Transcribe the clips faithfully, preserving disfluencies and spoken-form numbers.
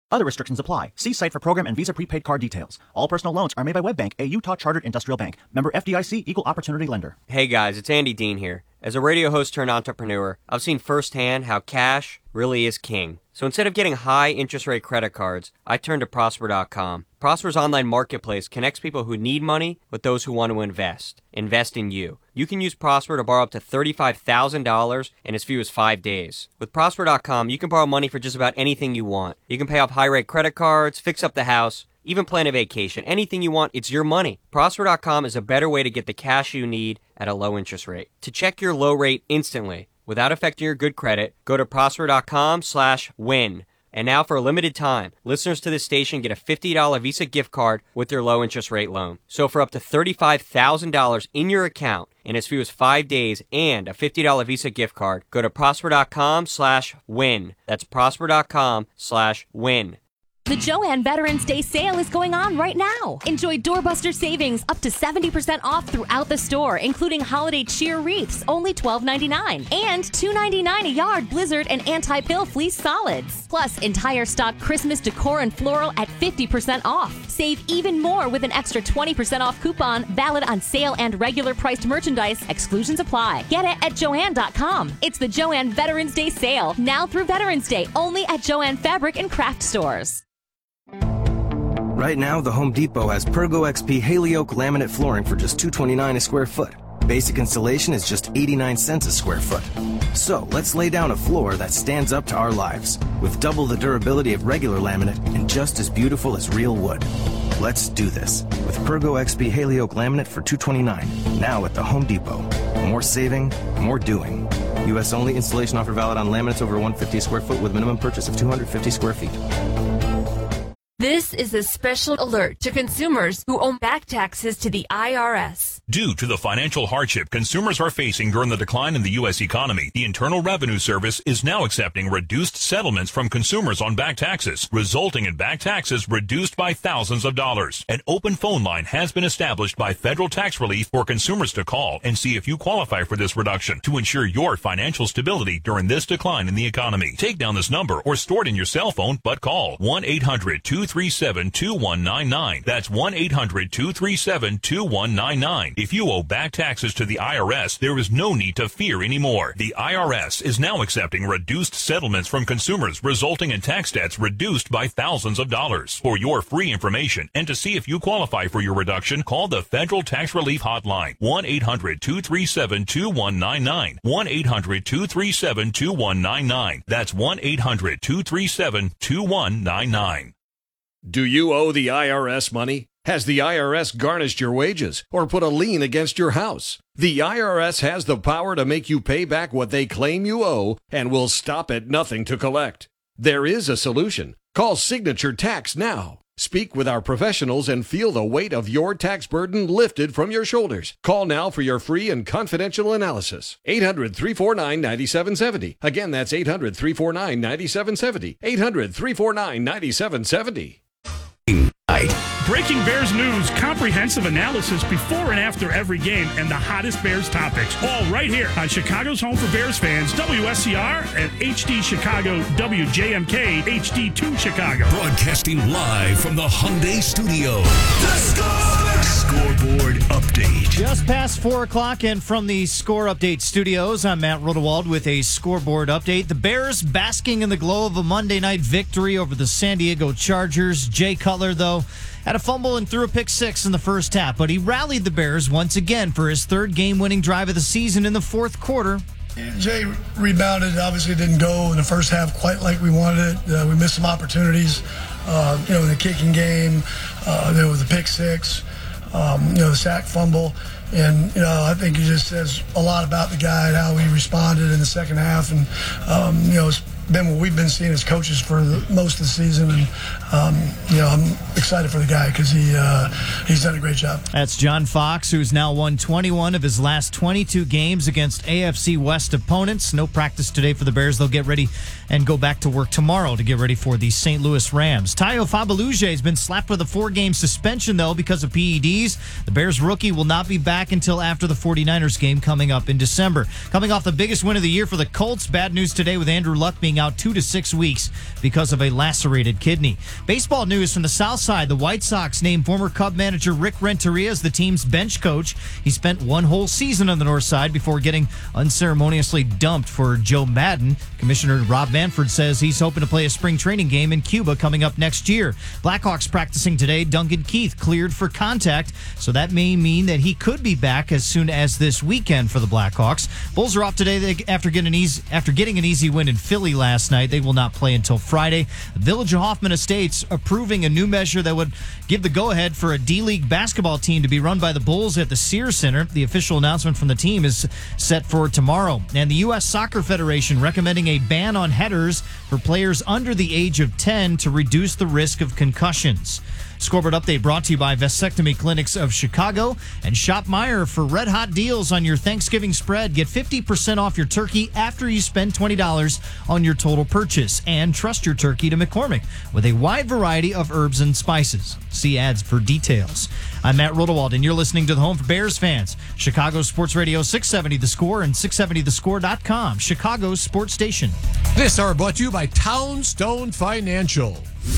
Other restrictions apply. See site for program and Visa prepaid card details. All personal loans are made by WebBank, a Utah chartered industrial bank. Member F D I C, equal opportunity lender. Hey guys, it's Andy Dean here. As a radio host turned entrepreneur, I've seen firsthand how cash really is king. So instead of getting high interest rate credit cards, I turned to Prosper dot com. Prosper's online marketplace connects people who need money with those who want to invest. Invest in you. You can use Prosper to borrow up to thirty-five thousand dollars in as few as five days. With Prosper dot com, you can borrow money for just about anything you want. You can pay off high-rate credit cards, fix up the house, even plan a vacation. Anything you want, it's your money. Prosper dot com is a better way to get the cash you need at a low interest rate. To check your low rate instantly, without affecting your good credit, go to Prosper dot com slash win. And now for a limited time, listeners to this station get a fifty dollars Visa gift card with their low interest rate loan. So for up to thirty-five thousand dollars in your account in as few as five days and a fifty dollars Visa gift card, go to Prosper dot com slash win. That's Prosper dot com slash win. The Joann Veterans Day sale is going on right now. Enjoy doorbuster savings up to seventy percent off throughout the store, including holiday cheer wreaths, only twelve ninety-nine, and two ninety-nine a yard Blizzard and anti-pill fleece solids. Plus, entire stock Christmas decor and floral at fifty percent off. Save even more with an extra twenty percent off coupon valid on sale and regular priced merchandise. Exclusions apply. Get it at Joann dot com. It's the Joann Veterans Day sale, now through Veterans Day, only at Joann Fabric and Craft Stores. Right now, the Home Depot has Pergo X P Haley Oak laminate flooring for just two hundred twenty-nine dollars a square foot. Basic installation is just eighty-nine cents a square foot. So let's lay down a floor that stands up to our lives, with double the durability of regular laminate and just as beautiful as real wood. Let's do this with Pergo X P Haley Oak laminate for two hundred twenty-nine dollars, now at the Home Depot. More saving, more doing. U S only. Installation offer valid on laminates over one hundred fifty square foot with minimum purchase of two hundred fifty square feet. This is a special alert to consumers who owe back taxes to the I R S. Due to the financial hardship consumers are facing during the decline in the U S economy, the Internal Revenue Service is now accepting reduced settlements from consumers on back taxes, resulting in back taxes reduced by thousands of dollars. An open phone line has been established by Federal Tax Relief for consumers to call and see if you qualify for this reduction to ensure your financial stability during this decline in the economy. Take down this number or store it in your cell phone, but call one eight hundred two three seven two one nine nine. That's one eight hundred two three seven two one nine nine. If you owe back taxes to the I R S, there is no need to fear anymore. The I R S is now accepting reduced settlements from consumers, resulting in tax debts reduced by thousands of dollars. For your free information and to see if you qualify for your reduction, call the Federal Tax Relief Hotline, one eight hundred two three seven two one nine nine. one eight hundred two three seven two one nine nine. That's one eight hundred two three seven two one nine nine. Do you owe the I R S money? Has the I R S garnished your wages or put a lien against your house? The I R S has the power to make you pay back what they claim you owe and will stop at nothing to collect. There is a solution. Call Signature Tax now. Speak with our professionals and feel the weight of your tax burden lifted from your shoulders. Call now for your free and confidential analysis. eight hundred three four nine nine seven seven zero. Again, that's eight hundred three four nine nine seven seven zero. eight hundred three four nine nine seven seven zero. Breaking Bears news, comprehensive analysis before and after every game, and the hottest Bears topics, all right here on Chicago's home for Bears fans, W S C R and H D Chicago, W J M K, H D two Chicago. Broadcasting live from the Hyundai Studio. The Score! Scoreboard Update. Just past four o'clock, and from the Score Update studios, I'm Matt Rodewald with a scoreboard update. The Bears basking in the glow of a Monday night victory over the San Diego Chargers. Jay Cutler, though, had a fumble and threw a pick six in the first half, but he rallied the Bears once again for his third game-winning drive of the season in the fourth quarter. Jay rebounded, obviously didn't go in the first half quite like we wanted it. Uh, we missed some opportunities, uh, you know, in the kicking game, uh, there was the pick six, um, you know, the sack fumble. And, you know, I think it just says a lot about the guy and how he responded in the second half. And, um, you know, it's been what we've been seeing as coaches for the, most of the season. And, um, you know, I'm excited for the guy because he, uh, he's done a great job. That's John Fox, who's now won twenty-one of his last twenty-two games against A F C West opponents. No practice today for the Bears. They'll get ready and go back to work tomorrow to get ready for the Saint Louis Rams. Tayo Fabaluje has been slapped with a four-game suspension, though, because of P E Ds. The Bears rookie will not be back until after the 49ers game coming up in December. Coming off the biggest win of the year for the Colts, bad news today with Andrew Luck being out two to six weeks because of a lacerated kidney. Baseball news from the South Side. The White Sox named former Cub manager Rick Renteria as the team's bench coach. He spent one whole season on the North Side before getting unceremoniously dumped for Joe Madden. Commissioner Rob Manfred says he's hoping to play a spring training game in Cuba coming up next year. Blackhawks practicing today. Duncan Keith cleared for contact, so that may mean that he could be back as soon as this weekend for the Blackhawks. Bulls are off today after getting an easy after getting an easy win in Philly last night. They will not play until Friday. The Village of Hoffman Estates approving a new measure that would give the go-ahead for a D-League basketball team to be run by the Bulls at the Sears Center. The official announcement from the team is set for tomorrow. And the U S Soccer Federation recommending a ban on headers for players under the age of ten to reduce the risk of concussions. Scoreboard update brought to you by Vasectomy Clinics of Chicago and Shop Meyer for red hot deals on your Thanksgiving spread. Get fifty percent off your turkey after you spend twenty dollars on your total purchase. And trust your turkey to McCormick with a wide variety of herbs and spices. See ads for details. I'm Matt Rodewald, and you're listening to the home for Bears fans. Chicago Sports Radio six seventy The Score and six seventy the score dot com, Chicago's sports station. This hour brought to you by Townstone Financial.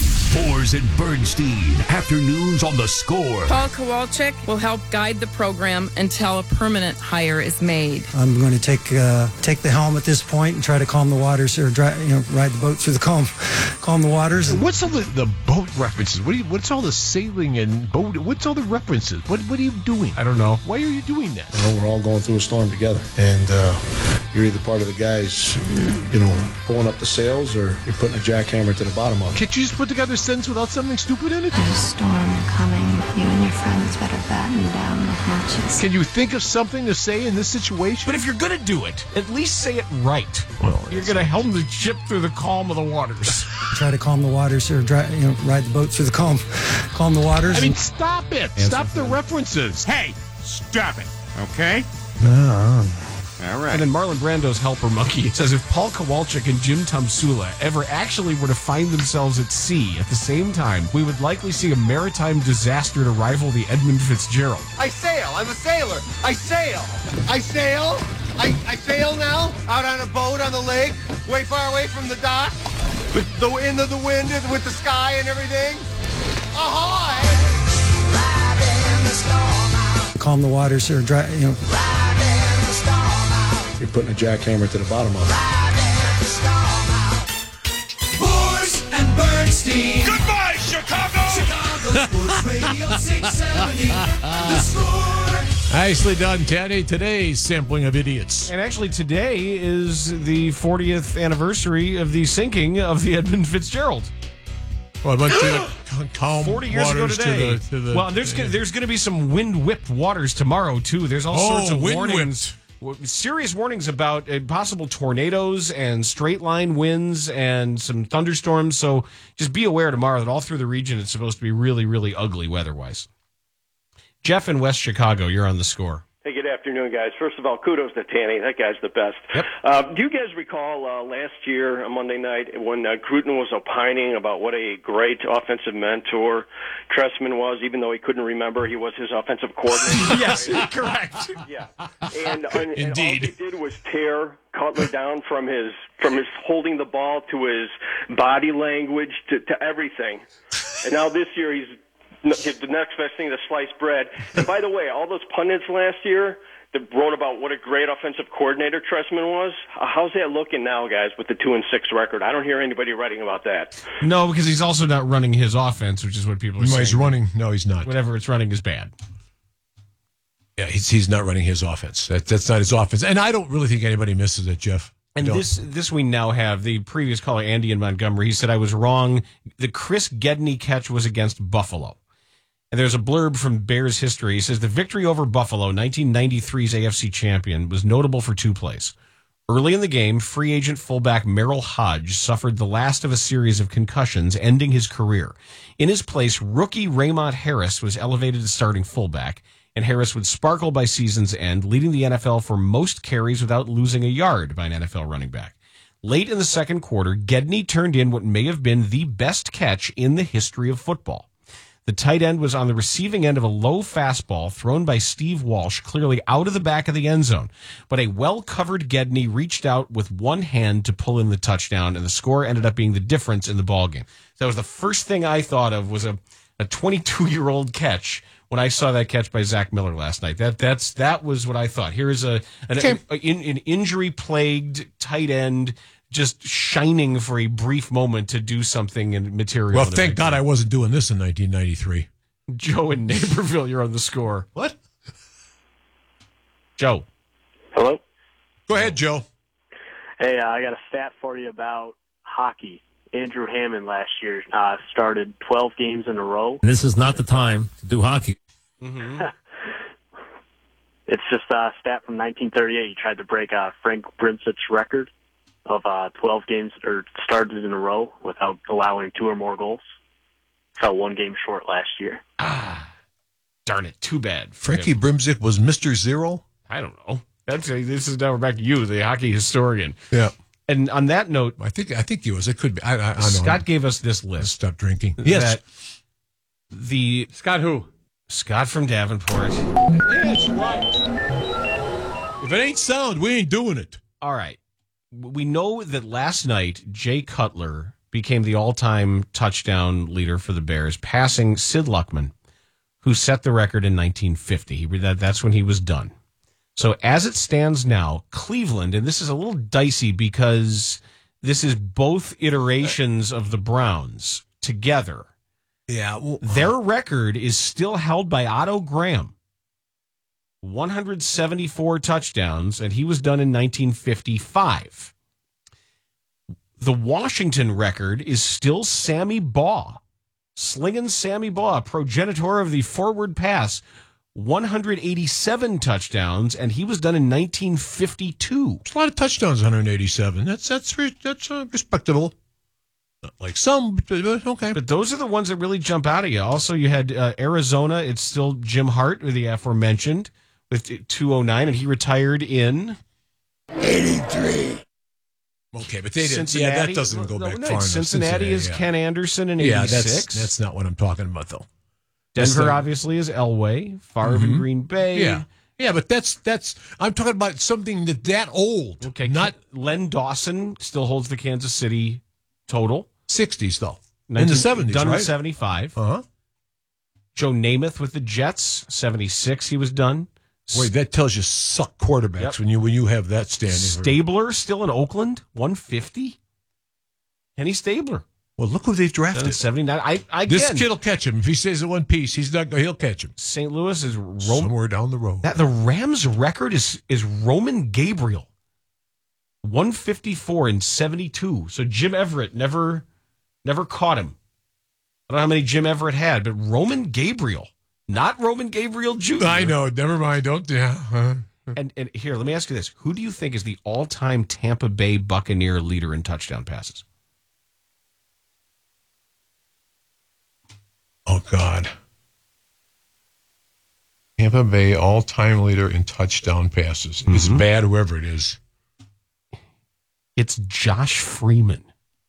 Boers and Bernstein, afternoons on The Score. Paul Kowalczyk will help guide the program until a permanent hire is made. I'm going to take uh, take the helm at this point and try to calm the waters, or dry, you know, ride the boat through the calm, calm the waters. What's all the, the boat references? What do you, what's all the sailing and boat? What's all the references? What what are you doing? I don't know. Why are you doing that? You know, we're all going through a storm together, and uh, you're either part of the guys, you know, pulling up the sails, or you're putting a jackhammer to the bottom of it. Can't you just put together a sentence without something stupid in it? There's a storm coming. You and your friends better batten down the hatches. Can you think of something to say in this situation? But if you're going to do it, at least say it right. Well, you're going to helm the ship through the calm of the waters. Try to calm the waters, or dry, you know, ride the boat through the calm, calm the waters. I mean, stop it. Stop the references. Hey, stop it. Okay? No. All right. And then Marlon Brando's helper monkey says if Paul Kowalczyk and Jim Tomsula ever actually were to find themselves at sea at the same time, we would likely see a maritime disaster to rival the Edmund Fitzgerald. I sail. I'm a sailor. I sail. I sail. I, I sail now out on a boat on the lake, way far away from the dock, with the wind of the wind, with the sky and everything. Ahoy! Calm the waters, or dry, you know. You're putting a jackhammer to the bottom of it. Boers and Bernstein. Goodbye, Chicago! Chicago Sports Radio six seventy. The Score. Nicely done, Teddy. Today's sampling of idiots. And actually, today is the fortieth anniversary of the sinking of the Edmund Fitzgerald. Well, but to calm forty years ago today. To the, to the, well, there's uh, there's going to be some wind-whipped waters tomorrow too. There's all oh, sorts of warnings. Serious warnings about uh, possible tornadoes and straight line winds and some thunderstorms. So just be aware tomorrow that all through the region it's supposed to be really, really ugly weather-wise. Jeff in West Chicago, you're on The Score. Hey, good afternoon, guys. First of all, kudos to Tanny. That guy's the best. Yep. Uh, do you guys recall uh, last year on Monday night when uh, Gruden was opining about what a great offensive mentor Trestman was, even though he couldn't remember he was his offensive coordinator? Yes, correct. Yeah. And, and, and all Indeed. he did was tear Cutler down from his from his holding the ball to his body language to, to everything. And now this year he's the next best thing to sliced bread. And by the way, all those pundits last year that wrote about what a great offensive coordinator Trestman was, how's that looking now, guys, with the two and six record? I don't hear anybody writing about that. No, because he's also not running his offense, which is what people are no, saying. He's running. No, he's not. Whatever it's running is bad. Yeah, he's he's not running his offense. That, that's not his offense. And I don't really think anybody misses it, Jeff. And this this we now have. The previous caller, Andy in Montgomery, he said, I was wrong. The Chris Gedney catch was against Buffalo. And there's a blurb from Bears history. He says, the victory over Buffalo, nineteen ninety-three's A F C champion, was notable for two plays. Early in the game, free agent fullback Merrill Hodge suffered the last of a series of concussions, ending his career. In his place, rookie Raymond Harris was elevated to starting fullback, and Harris would sparkle by season's end, leading the N F L for most carries without losing a yard by an N F L running back. Late in the second quarter, Gedney turned in what may have been the best catch in the history of football. The tight end was on the receiving end of a low fastball thrown by Steve Walsh, clearly out of the back of the end zone. But a well-covered Gedney reached out with one hand to pull in the touchdown, and the score ended up being the difference in the ballgame. That was the first thing I thought of was a, a twenty-two-year-old catch when I saw that catch by Zach Miller last night. That that's that was what I thought. Here is a an, Okay. a, an, an injury-plagued tight end just shining for a brief moment to do something in material. Well, in a thank big God game. I wasn't doing this in nineteen ninety-three. Joe in Naperville, you're on the score. What? Joe. Hello? Go ahead, Joe. Hey, uh, I got a stat for you about hockey. Andrew Hammond last year uh, started twelve games in a row. This is not the time to do hockey. Mm-hmm. It's just a stat from nineteen thirty-eight. He tried to break uh, Frank Brimsich's record of uh, twelve games or started in a row without allowing two or more goals. Fell one game short last year. Ah, darn it. Too bad. for Frankie him. Brimsick was Mister Zero? I don't know. That's a, this is now we're back to you, the hockey historian. Yeah. And on that note, I think I think he was. It could be. I, I, I don't Scott know. gave us this list. Stop drinking. Yes. That the Scott who? Scott from Davenport. Yes, right. If it ain't sound, we ain't doing it. All right. We know that last night, Jay Cutler became the all-time touchdown leader for the Bears, passing Sid Luckman, who set the record in nineteen fifty. He, that, that's when he was done. So as it stands now, Cleveland, and this is a little dicey because this is both iterations of the Browns together. Yeah. Well, Their record is still held by Otto Graham. one hundred seventy-four touchdowns, and he was done in nineteen fifty-five. The Washington record is still Sammy Baugh. Slinging Sammy Baugh, progenitor of the forward pass, one hundred eighty-seven touchdowns, and he was done in nineteen fifty-two. It's a lot of touchdowns, one hundred eighty-seven. That's that's re- that's uh, respectable. Not like some, but okay. But those are the ones that really jump out at you. Also, you had uh, Arizona. It's still Jim Hart, the aforementioned, with two oh nine, and he retired in eighty-three. Okay, but they didn't. Yeah, that doesn't go No, back no, far enough. Cincinnati is yeah. Ken Anderson in Yeah, eighty-six. that's that's not what I'm talking about, though. That's Denver the- obviously is Elway. Favre in Mhm. Green Bay. Yeah, yeah, but that's that's. I'm talking about something that that old. Okay, not Len Dawson still holds the Kansas City total. sixties though. In nineteen the seventies, done right? in seventy-five. Uh huh. Joe Namath with the Jets, seventy-six. He was done. Wait, that tells you suck quarterbacks Yep. when you when you have that standing. Stabler still in Oakland, one fifty. Kenny Stabler. Well, look who they've Done in drafted. seventy-nine. I, I This again, kid will catch him if he stays in one piece. He's not. He'll catch him Saint Louis is Rome. somewhere down the road. That the Rams' record is is Roman Gabriel, one fifty-four and seventy-two. So Jim Everett never never caught him. I don't know how many Jim Everett had, but Roman Gabriel, not Roman Gabriel Junior I know. Never mind. Don't. Yeah. Uh, And and here, let me ask you this: who do you think is the all-time Tampa Bay Buccaneer leader in touchdown passes? oh God. Tampa Bay all-time leader in touchdown passes. It's Mhm. bad, whoever it is. It's Josh Freeman.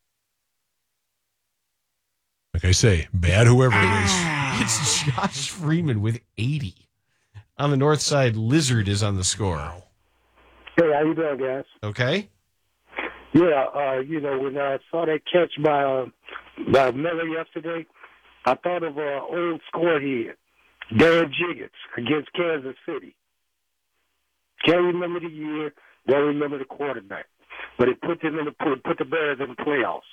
Like I say, bad, whoever it is. It's Josh Freeman with eighty. On the north side, Lizard is on the score. Hey, how you doing, guys? Okay. Yeah, uh, you know, when I saw that catch by uh, by Miller yesterday, I thought of uh, old score head, Dan Jiggets against Kansas City. Can't remember the year, don't remember the quarterback, but it put them in the put, put the Bears in the playoffs.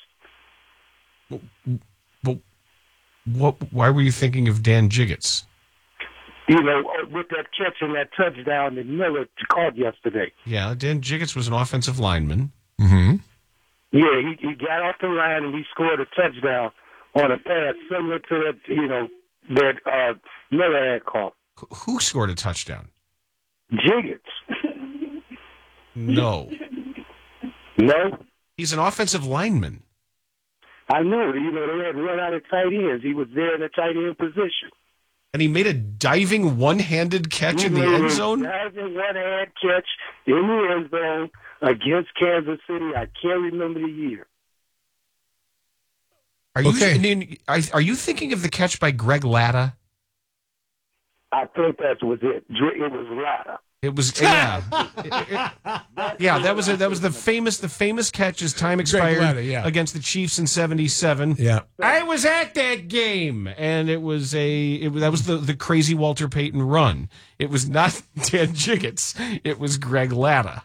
But what? Why were you thinking of Dan Jiggets? You know, with that catch and that touchdown that Miller caught yesterday. Yeah, Dan Jiggets was an offensive lineman. Mm-hmm. Yeah, he, he got off the line and he scored a touchdown on a pass similar to that, you know, that uh, Miller had caught. Who scored a touchdown? Jiggets. No. No? He's an offensive lineman. I know. You know, they had run out of tight ends. He was there in the tight end position. And he made a diving one-handed catch in the end zone? Diving one-hand catch in the end zone against Kansas City. I can't remember the year. Are you Okay. are, are you thinking of the catch by Greg Latta? I think that was it. Dr- It was Latta. It was yeah, It- it- yeah. That was a, that was the famous the famous catch as time expired Latta, yeah. against the Chiefs in seventy-seven. Yeah, I was at that game, and it was a it, was- that was the the crazy Walter Payton run. It was not Dan Jiggets. It was Greg Latta.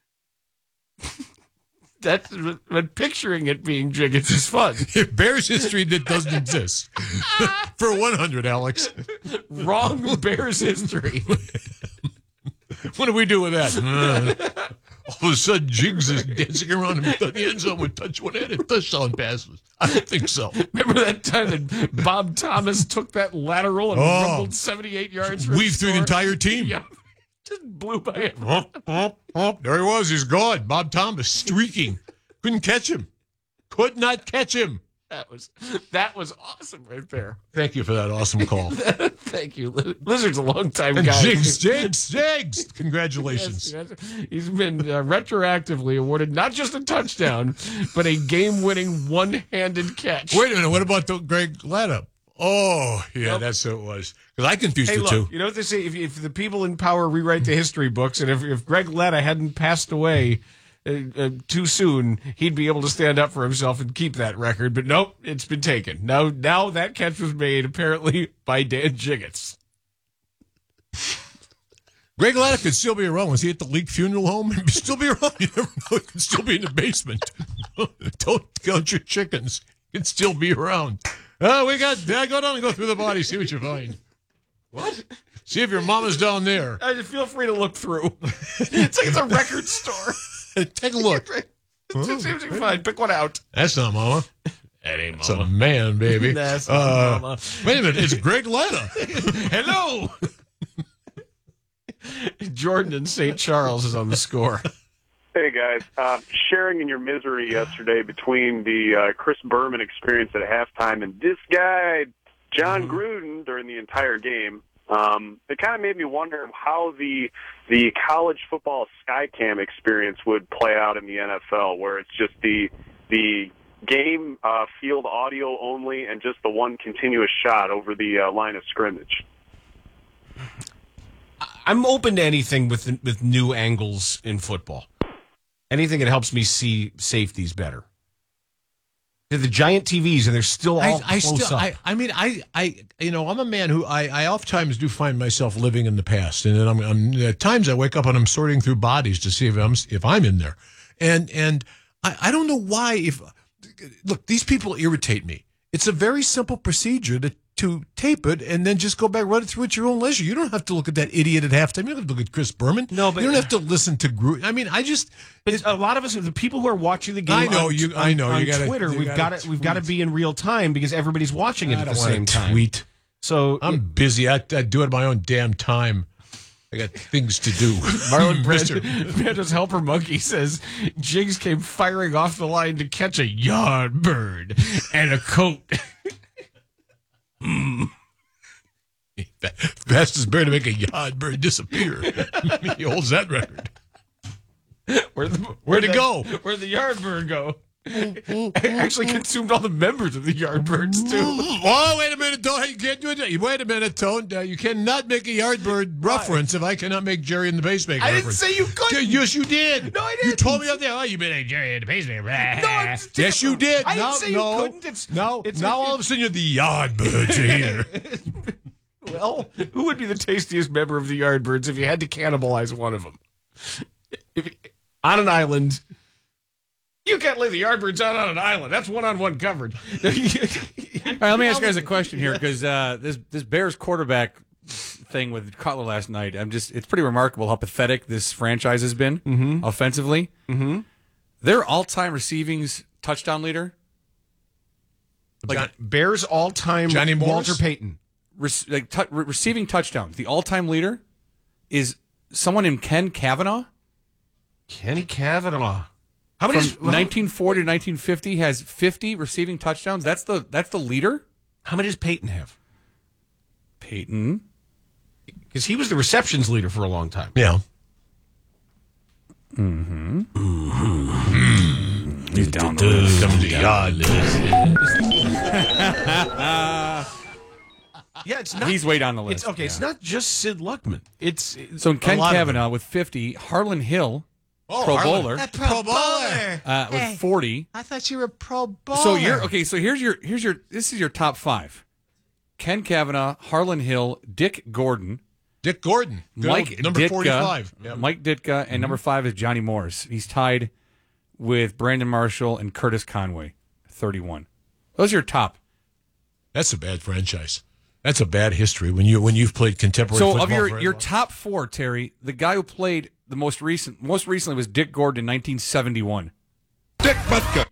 That's but picturing it being Jiggets is fun. Bears history that doesn't exist. For one hundred, Alex. Wrong Bears history. What do we do with that? Uh, all of a sudden, Jiggs is dancing around in the end zone with touch one handed touchdown passes. I don't think so. Remember that time that Bob Thomas took that lateral and Oh. rumbled seventy-eight yards? For Weaved through the entire team. Yeah, just blew by it. Oh, oh, oh, there he was. He's gone. Bob Thomas streaking. Couldn't catch him. Could not catch him. That was that was awesome right there. Thank you for that awesome call. Thank you. Lizard's a long time And guy. Jiggs, Jiggs, Jiggs. Congratulations. Yes, yes. He's been uh, retroactively awarded not just a touchdown, but a game-winning one-handed catch. Wait a minute. What about the Greg Latta? Oh, yeah, that's who it was. Because I confused Hey, the look, two. you know what they say? If, if the people in power rewrite the history books, and if, if Greg Latta hadn't passed away uh, uh, too soon, he'd be able to stand up for himself and keep that record. But nope, it's been taken. Now, now that catch was made apparently by Dan Jiggets. Greg Latta could still be around. Was he at the Leak Funeral Home? He'd still be around. You never know. He could still be in the basement. Don't count your chickens. He'd still be around. Oh, we got. Uh, go down and go through the body. See what you find. What? See if your mama's down there. I just feel free to look through. It's like it's a record store. Take a look. It seems to be fine. Pick one out. That's not mama. That ain't That's a man, baby. That's not uh, mama. Wait a minute. It's Greg Latta. Hello. Jordan in Saint Charles is on the score. Hey, guys. Uh, sharing in your misery yesterday between the uh, Chris Berman experience at halftime and this guy, John Gruden, during the entire game, um, it kind of made me wonder how the the college football Skycam experience would play out in the N F L, where it's just the the game uh, field audio only and just the one continuous shot over the uh, line of scrimmage. I'm open to anything with with new angles in football. Anything that helps me see safeties better. They're the giant T Vs, and they're still all I, I close still, up. I, I mean, I, I, you know, I'm a man who I, I oftentimes do find myself living in the past, and then I'm, I'm at times I wake up and I'm sorting through bodies to see if I'm if I'm in there, and and I, I don't know why. If look, these people irritate me. It's a very simple procedure to to tape it and then just go back, run it through at your own leisure. You don't have to look at that idiot at halftime. You don't have to look at Chris Berman. No, but you don't have to listen to Gruden. I mean, I just. But a lot of us, the people who are watching the game, I know on, you. On, I know on you got Twitter. We've got to. We've got to be in real time because everybody's watching it I at the don't wanna same time. tweet. So I'm it, busy. I, I do it at my own damn time. I got things to do. Marlon Mister Brando's helper monkey says Jiggs came firing off the line to catch a yard bird and a coat. mm. Fastest bird to make a yard bird disappear. He holds that record. Where'd, the, Where'd where'd it the, go? Where'd the yard bird go? Actually consumed all the members of the Yardbirds too. Oh, wait a minute, Tone. You can't do it. Wait a minute, Tone. Uh, you cannot make a Yardbird reference if I cannot make Jerry and the Pacemaker I reference. didn't say you couldn't. Yes, you did. No, I didn't. You told me up there, oh, you been a Jerry and the Pacemaker. No, it's yes, you did. I didn't no, say you no, couldn't. It's, no, it's, now it's, all of a sudden you're the Yardbirds are here. Well, who would be the tastiest member of the Yardbirds if you had to cannibalize one of them? If, on an island. You can't lay the Yardbirds out on an island. That's one-on-one coverage. All right, let me ask you guys a question here because uh, this this Bears quarterback thing with Cutler last night, I'm just—it's pretty remarkable how pathetic this franchise has been mm-hmm. offensively. Mm-hmm. Their all-time receivings touchdown leader, like John, Bears all-time Johnny Morris? Walter Payton, re- like t- re- receiving touchdowns. The all-time leader is someone named Ken Kavanaugh. Kenny Kavanaugh. How many? From nineteen forty to nineteen fifty has fifty receiving touchdowns. That's the that's the leader. How many does Peyton have? Peyton, because he was the receptions leader for a long time. Yeah. Mm-hmm. Mm-hmm. He's down the list. Comes the yard list. Yeah, it's not. He's way down the list. It's, okay, yeah. it's not just Sid Luckman. It's So Ken a lot of Kavanaugh with fifty, Harlan Hill, Oh, Pro Harlan. Bowler, That Pro Bowler. uh, Hey, with forty. I thought you were a Pro Bowler. So you're okay. So here's your here's your this is your top five: Ken Kavanaugh, Harlan Hill, Dick Gordon, Dick Gordon, Good Mike old number Ditka, forty-five. Yep. Mike Ditka, and number five is Johnny Morris. He's tied with Brandon Marshall and Curtis Conway, thirty-one. Those are your top. That's a bad franchise. That's a bad history when you when you've played contemporary So football. of your for your long. top four, Terry, the guy who played the most recent most recently was Dick Gordon in nineteen seventy-one. Dick Butker.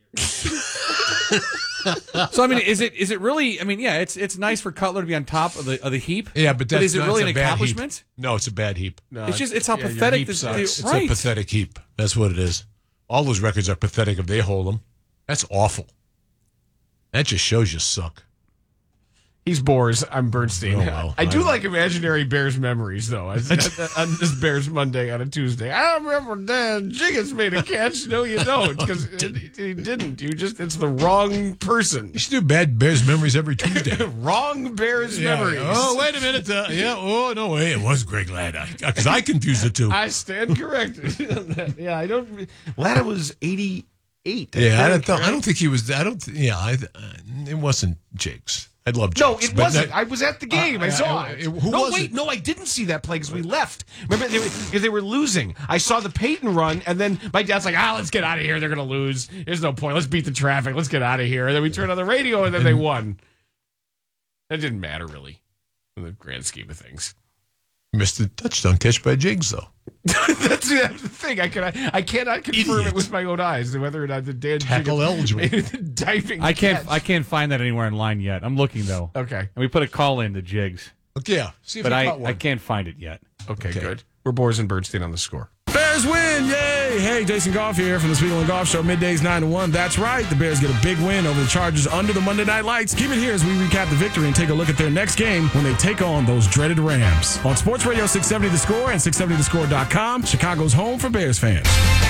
So I mean, is it is it really? I mean, yeah, it's it's nice for Cutler to be on top of the of the heap. Yeah, but that's is it not- really it's an a bad accomplishment? heap. No, it's a bad heap. No, It's just it's how yeah, your pathetic heap this sucks. is. It's Right. a pathetic heap. That's what it is. All those records are pathetic if they hold them. That's awful. That just shows you suck. He's Boers. I'm Bernstein. Oh, well, I do I- like imaginary Bears memories, though. on this Bears Monday on a Tuesday. I remember Dan Jiggins made a catch. No, you don't, because he didn't. You just—it's the wrong person. You should do bad Bears memories every Tuesday. Wrong Bears Yeah. memories. Oh, wait a minute. Uh, yeah. Oh, no way. It was Greg Ladd. Because I confused the two. I stand corrected. Yeah, I don't. Latta was eighty-eight. yeah, I think, don't. Th- right? I don't think he was. I don't. Th- yeah, I, uh, it wasn't Jakes. I love No, Jakes. it but wasn't. that- I was at the game. Uh, I saw uh, it. uh, who no, was wait, it? no, I didn't see that play because we left. Remember, they were, because they were losing. I saw the Peyton run, and then my dad's like, "Ah, let's get out of here. They're going to lose. There's no point. Let's beat the traffic. Let's get out of here." And then we turned on the radio, and then they won. That didn't matter really, in the grand scheme of things. Missed a touchdown catch by Jiggs, though. that's, that's the thing. I cannot. I cannot confirm Idiot. it with my own eyes whether or not the Dan Tackle Jiggins eligible. made the diving. I can't catch. I can't find that anywhere online yet. I'm looking though. Okay. And we put a call in to Jigs, Okay, yeah. See if but he I caught one. I can't find it yet. Okay, Okay. good. We're Boers and Bernstein on the score. Bears win! Yay! Hey, Jason Goff here from the Spiegel and Golf Show, middays nine to one. That's right, the Bears get a big win over the Chargers under the Monday Night Lights. Keep it here as we recap the victory and take a look at their next game when they take on those dreaded Rams. On Sports Radio six seventy The Score and six seventy the score dot com, Chicago's home for Bears fans.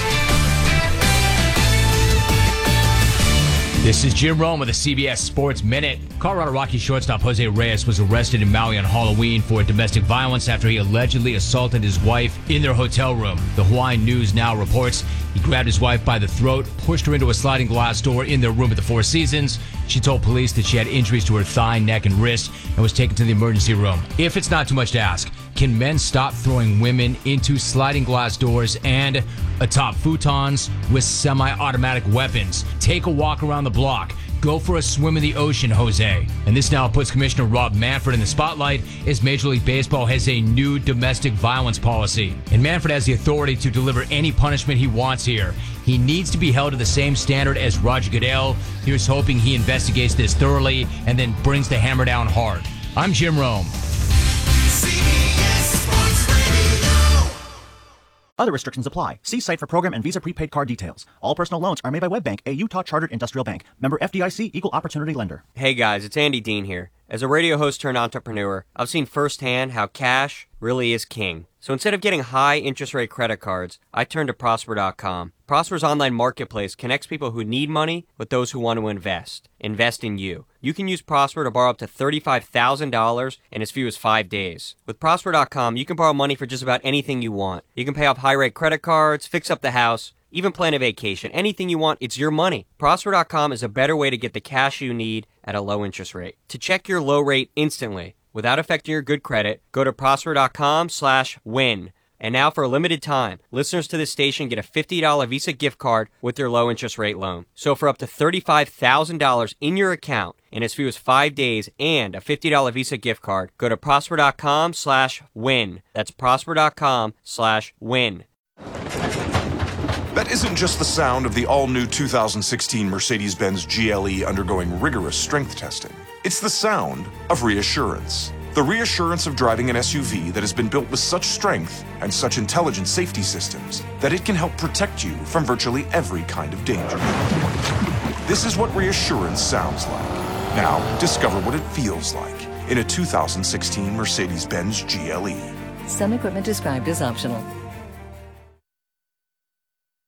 This is Jim Rome with the C B S Sports Minute. Colorado Rockies shortstop Jose Reyes was arrested in Maui on Halloween for domestic violence after he allegedly assaulted his wife in their hotel room. The Hawaiian News now reports he grabbed his wife by the throat, pushed her into a sliding glass door in their room at the Four Seasons. She told police that she had injuries to her thigh, neck, and wrist and was taken to the emergency room. If it's not too much to ask, can men stop throwing women into sliding glass doors and atop futons with semi-automatic weapons? Take a walk around the block. Go for a swim in the ocean, Jose. And this now puts Commissioner Rob Manfred in the spotlight as Major League Baseball has a new domestic violence policy. And Manfred has the authority to deliver any punishment he wants here. He needs to be held to the same standard as Roger Goodell. Here's hoping he investigates this thoroughly and then brings the hammer down hard. I'm Jim Rome. Other restrictions apply. See site for program and Visa prepaid card details. All personal loans are made by WebBank, a Utah chartered industrial bank. Member F D I C, equal opportunity lender. Hey guys, it's Andy Dean here. As a radio host turned entrepreneur, I've seen firsthand how cash really is king. So instead of getting high interest rate credit cards, I turned to Prosper dot com. Prosper's online marketplace connects people who need money with those who want to invest. Invest in you. You can use Prosper to borrow up to thirty-five thousand dollars in as few as five days. With Prosper dot com, you can borrow money for just about anything you want. You can pay off high-rate credit cards, fix up the house, even plan a vacation. Anything you want, it's your money. Prosper dot com is a better way to get the cash you need at a low interest rate. To check your low rate instantly, without affecting your good credit, go to Prosper dot com slash win. And now for a limited time, listeners to this station get a fifty dollars Visa gift card with their low interest rate loan. So for up to thirty-five thousand dollars in your account in as few as five days and a fifty dollars Visa gift card, go to Prosper dot com slash win. That's Prosper dot com slash win. That isn't just the sound of the all-new two thousand sixteen Mercedes-Benz G L E undergoing rigorous strength testing. It's the sound of reassurance. The reassurance of driving an S U V that has been built with such strength and such intelligent safety systems that it can help protect you from virtually every kind of danger. This is what reassurance sounds like. Now, discover what it feels like in a two thousand sixteen Mercedes-Benz G L E. Some equipment described as optional.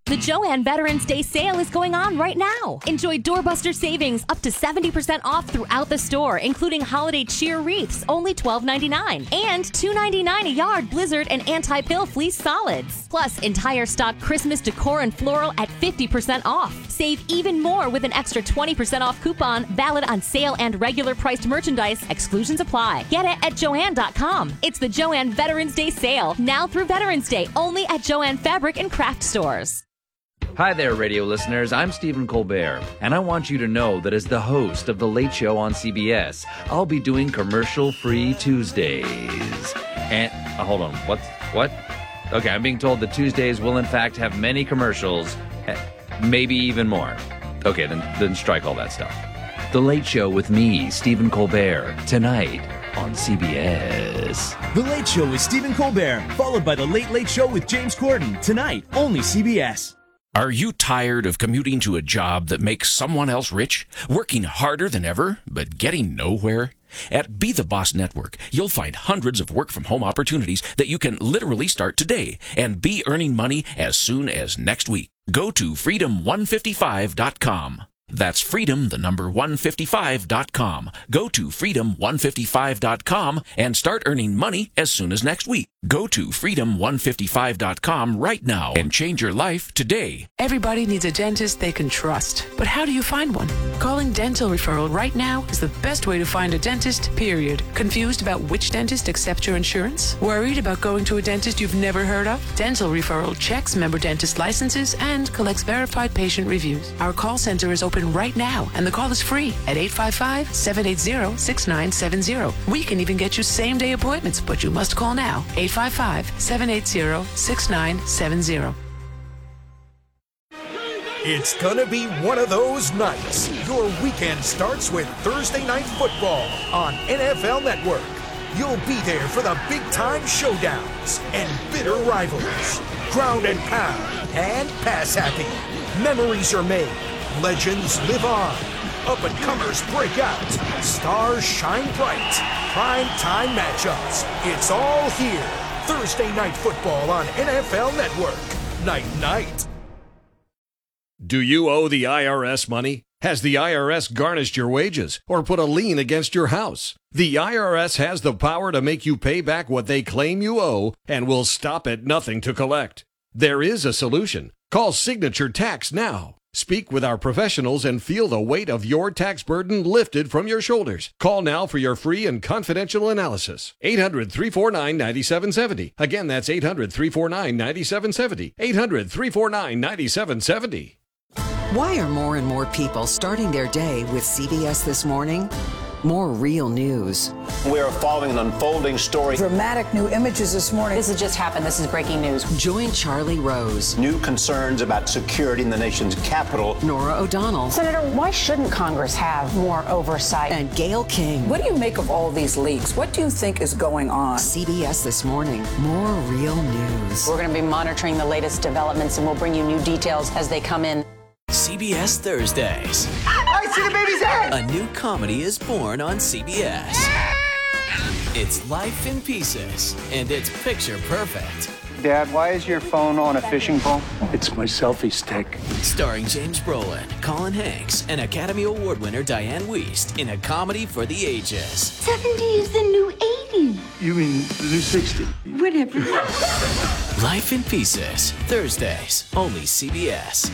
The Joann Veterans Day sale is going on right now. Enjoy doorbuster savings up to seventy percent off throughout the store, including holiday cheer wreaths, only twelve ninety-nine, and two ninety-nine a yard blizzard and anti-pill fleece solids. Plus, entire stock Christmas decor and floral at fifty percent off. Save even more with an extra twenty percent off coupon valid on sale and regular priced merchandise. Exclusions apply. Get it at Joann dot com. It's the Joann Veterans Day sale, now through Veterans Day, only at Joann Fabric and Craft Stores. Hi there, radio listeners. I'm Stephen Colbert, and I want you to know that as the host of The Late Show on C B S, I'll be doing commercial-free Tuesdays. And, uh, hold on, what's, what? Okay, I'm being told that Tuesdays will in fact have many commercials, maybe even more. Okay, then, then strike all that stuff. The Late Show with me, Stephen Colbert, tonight on C B S. The Late Show with Stephen Colbert, followed by The Late Late Show with James Corden, tonight, only C B S. Are you tired of commuting to a job that makes someone else rich? Working harder than ever, but getting nowhere? At Be The Boss Network, you'll find hundreds of work-from-home opportunities that you can literally start today and be earning money as soon as next week. Go to freedom one fifty-five dot com. That's freedom, the number one fifty-five dot com. Go to freedom one fifty-five dot com and start earning money as soon as next week. Go to freedom one fifty-five dot com right now and change your life today. Everybody needs a dentist they can trust. But how do you find one? Calling Dental Referral right now is the best way to find a dentist, period. Confused about which dentist accepts your insurance? Worried about going to a dentist you've never heard of? Dental Referral checks member dentist licenses and collects verified patient reviews. Our call center is open right now, and the call is free at eight five five, seven eight zero, six nine seven zero. We can even get you same-day appointments, but you must call now. eight five five, seven eight zero, six nine seven zero. It's gonna be one of those nights. Your weekend starts with Thursday Night Football on N F L Network. You'll be there for the big-time showdowns and bitter rivalries. Ground and pound and pass happy. Memories are made. Legends live on. Up-and-comers break out. Stars shine bright. Prime-time matchups. It's all here. Thursday Night Football on N F L Network. Night-night. Do you owe the I R S money? Has the I R S garnished your wages or put a lien against your house? The I R S has the power to make you pay back what they claim you owe and will stop at nothing to collect. There is a solution. Call Signature Tax now. Speak with our professionals and feel the weight of your tax burden lifted from your shoulders. Call now for your free and confidential analysis. eight hundred, three four nine, nine seven seven zero. Again, that's eight hundred, three four nine, nine seven seven zero. eight hundred, three four nine, nine seven seven zero. Why are more and more people starting their day with C B S This Morning? More real news. We're following an unfolding story. Dramatic new images this morning. This has just happened. This is breaking news. Join Charlie Rose. New concerns about security in the nation's capital. Nora O'Donnell. Senator, why shouldn't Congress have more oversight? And Gayle King. What do you make of all these leaks? What do you think is going on? C B S This Morning. More real news. We're going to be monitoring the latest developments, and we'll bring you new details as they come in. C B S Thursdays. I see the baby's head! A new comedy is born on C B S. It's Life in Pieces, and it's picture perfect. Dad, why is your phone on a fishing pole? It's my selfie stick. Starring James Brolin, Colin Hanks, and Academy Award winner Diane Wiest in a comedy for the ages. seventy is the new eighty. You mean the new sixty? Whatever. Life in Pieces, Thursdays, only C B S.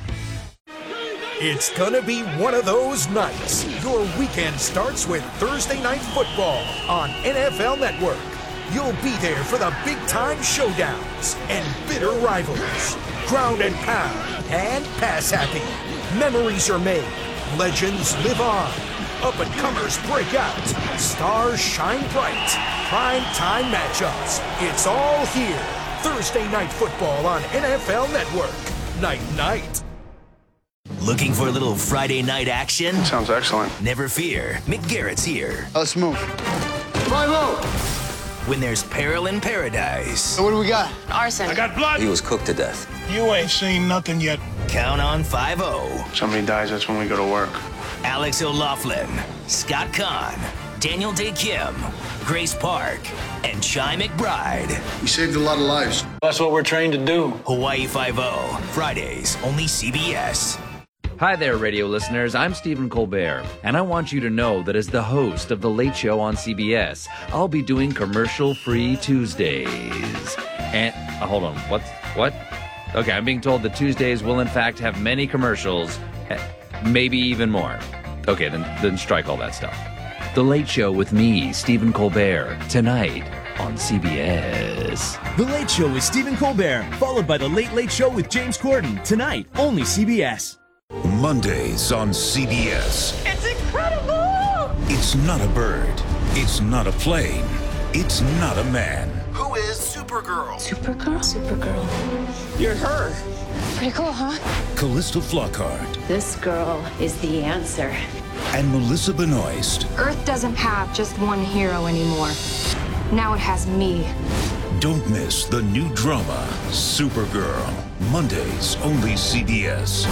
It's gonna be one of those nights. Your weekend starts with Thursday Night Football on N F L Network. You'll be there for the big-time showdowns and bitter rivalries. Ground and pound and pass happy. Memories are made. Legends live on. Up-and-comers break out. Stars shine bright. Prime-time matchups. It's all here. Thursday Night Football on N F L Network. Night-night. Looking for a little Friday night action? Sounds excellent. Never fear, Mick Garrett's here. Let's move. Five-oh! When there's peril in paradise. So what do we got? Arson. I got blood. He was cooked to death. You ain't seen nothing yet. Count on five oh. Somebody dies, that's when we go to work. Alex O'Loughlin, Scott Kahn, Daniel Day Kim, Grace Park, and Chai McBride. You saved a lot of lives. That's what we're trained to do. Hawaii Five-O, Fridays, only C B S. Hi there, radio listeners. I'm Stephen Colbert, and I want you to know that as the host of The Late Show on C B S, I'll be doing commercial-free Tuesdays. And, uh, hold on, what? What? Okay, I'm being told that Tuesdays will in fact have many commercials, maybe even more. Okay, then, then strike all that stuff. The Late Show with me, Stephen Colbert, tonight on C B S. The Late Show with Stephen Colbert, followed by The Late Late Show with James Corden, tonight, only C B S. Mondays on C B S. It's incredible! It's not a bird. It's not a plane. It's not a man. Who is Supergirl? Supergirl? Supergirl. You're her. Pretty cool, huh? Callista Flockhart This girl is the answer. and Melissa Benoist. Earth doesn't have just one hero anymore. Now it has me. Don't miss the new drama, Supergirl. Mondays, only C B S.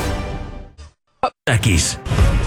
Becky's.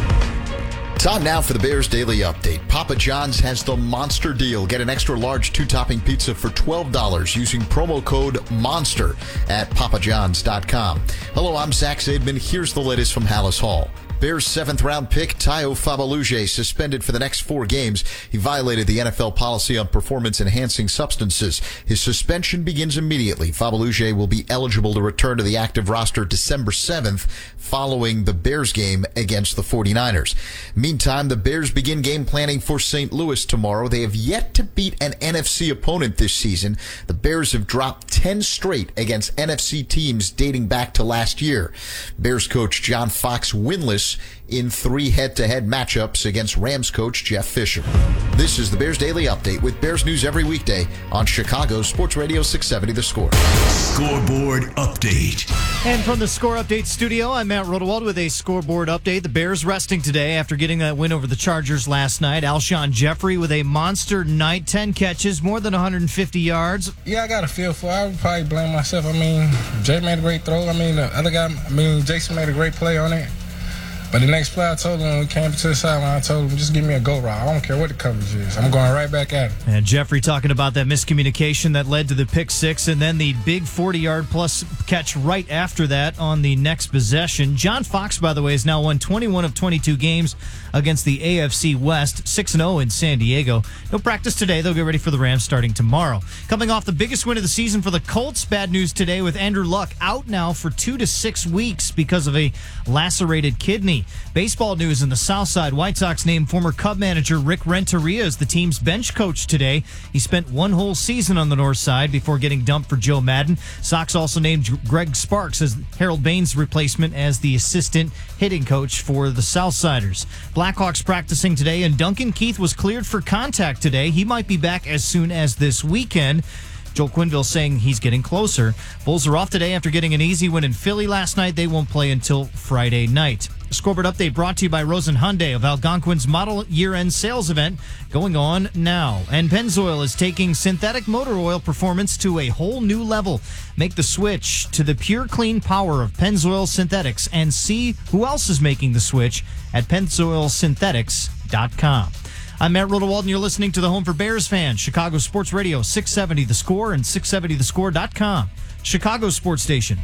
Time now for the Bears Daily Update. Papa John's has the monster deal. Get an extra large two-topping pizza for twelve dollars using promo code MONSTER at papa johns dot com. Hello, I'm Zach Zaidman. Here's the latest from Hallis Hall. Bears seventh-round pick Tayo Fabaluje suspended for the next four games. He violated the N F L policy on performance-enhancing substances. His suspension begins immediately. Fabaluje will be eligible to return to the active roster December seventh following the Bears game against the forty-niners. Meantime, the Bears begin game planning for Saint Louis tomorrow. They have yet to beat an N F C opponent this season. The Bears have dropped ten straight against N F C teams dating back to last year. Bears coach John Fox winless in three head-to-head matchups against Rams coach Jeff Fisher. This is the Bears Daily Update with Bears news every weekday on Chicago Sports Radio six seventy The Score. Scoreboard update. And from the Score Update studio, I'm Matt Rodewald with a scoreboard update. The Bears resting today after getting that win over the Chargers last night. Alshon Jeffrey with a monster night, ten catches, more than one hundred fifty yards. Yeah, I got a feel for it. I would probably blame myself. I mean, Jay made a great throw. I mean, the other guy, I mean, Jason made a great play on it. But the next play, I told him when we came to the sideline, I told him, just give me a go route. I don't care what the coverage is. I'm going right back at it. And Jeffrey talking about that miscommunication that led to the pick six and then the big forty-yard plus catch right after that on the next possession. John Fox, by the way, has now won twenty-one of twenty-two games against the A F C West, six and oh in San Diego. No practice today. They'll get ready for the Rams starting tomorrow. Coming off the biggest win of the season for the Colts, bad news today with Andrew Luck out now for two to six weeks because of a lacerated kidney. Baseball news in the South Side. White Sox named former Cub manager Rick Renteria as the team's bench coach today. He spent one whole season on the North Side before getting dumped for Joe Madden. Sox also named Greg Sparks as Harold Baines' replacement as the assistant hitting coach for the Southsiders. Blackhawks practicing today, and Duncan Keith was cleared for contact today. He might be back as soon as this weekend. Joel Quenneville saying he's getting closer. Bulls are off today after getting an easy win in Philly last night. They won't play until Friday night. A scoreboard update brought to you by Rosen Hyundai of Algonquin's model year-end sales event going on now. And Pennzoil is taking synthetic motor oil performance to a whole new level. Make the switch to the pure clean power of Pennzoil Synthetics and see who else is making the switch at pennzoil synthetics dot com. I'm Matt Rodewald, and you're listening to the home for Bears fans, Chicago Sports Radio, six seventy The Score and six seventy the score dot com, Chicago Sports Station.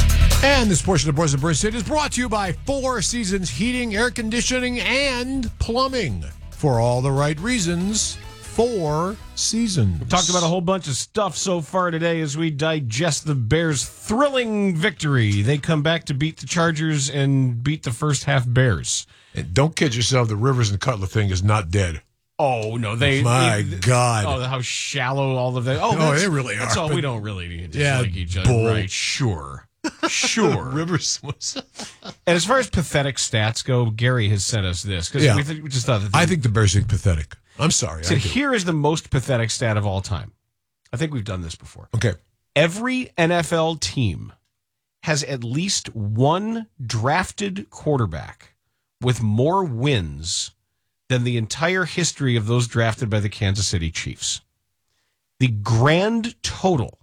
And this portion of Boys and Birds is brought to you by Four Seasons Heating, Air Conditioning, and Plumbing. For all the right reasons, Four Seasons. We talked about a whole bunch of stuff so far today as we digest the Bears' thrilling victory. They come back to beat the Chargers and beat the first half Bears. And don't kid yourself, the Rivers and Cutler thing is not dead. Oh, no. they. My they, God. Oh, how shallow all of that. Oh, oh they really are. That's all. But, we don't really need to yeah, like each other. bull. Right, sure. Sure. Rivers was. And as far as pathetic stats go, Gary has sent us this. Because yeah. we, th- we just thought that. I think the Bears are pathetic. I'm sorry. So here is the most pathetic stat of all time. I think we've done this before. Okay. Every N F L team has at least one drafted quarterback with more wins than the entire history of those drafted by the Kansas City Chiefs. The grand total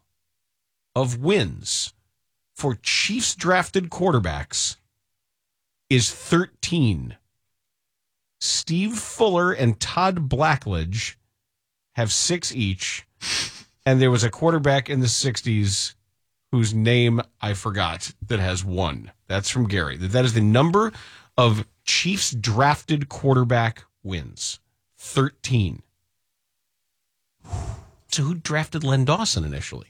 of wins for Chiefs drafted quarterbacks is thirteen. Steve Fuller and Todd Blackledge have six each. And there was a quarterback in the sixties whose name I forgot that has one. That's from Gary. That is the number of Chiefs drafted quarterback wins. thirteen. So who drafted Len Dawson initially?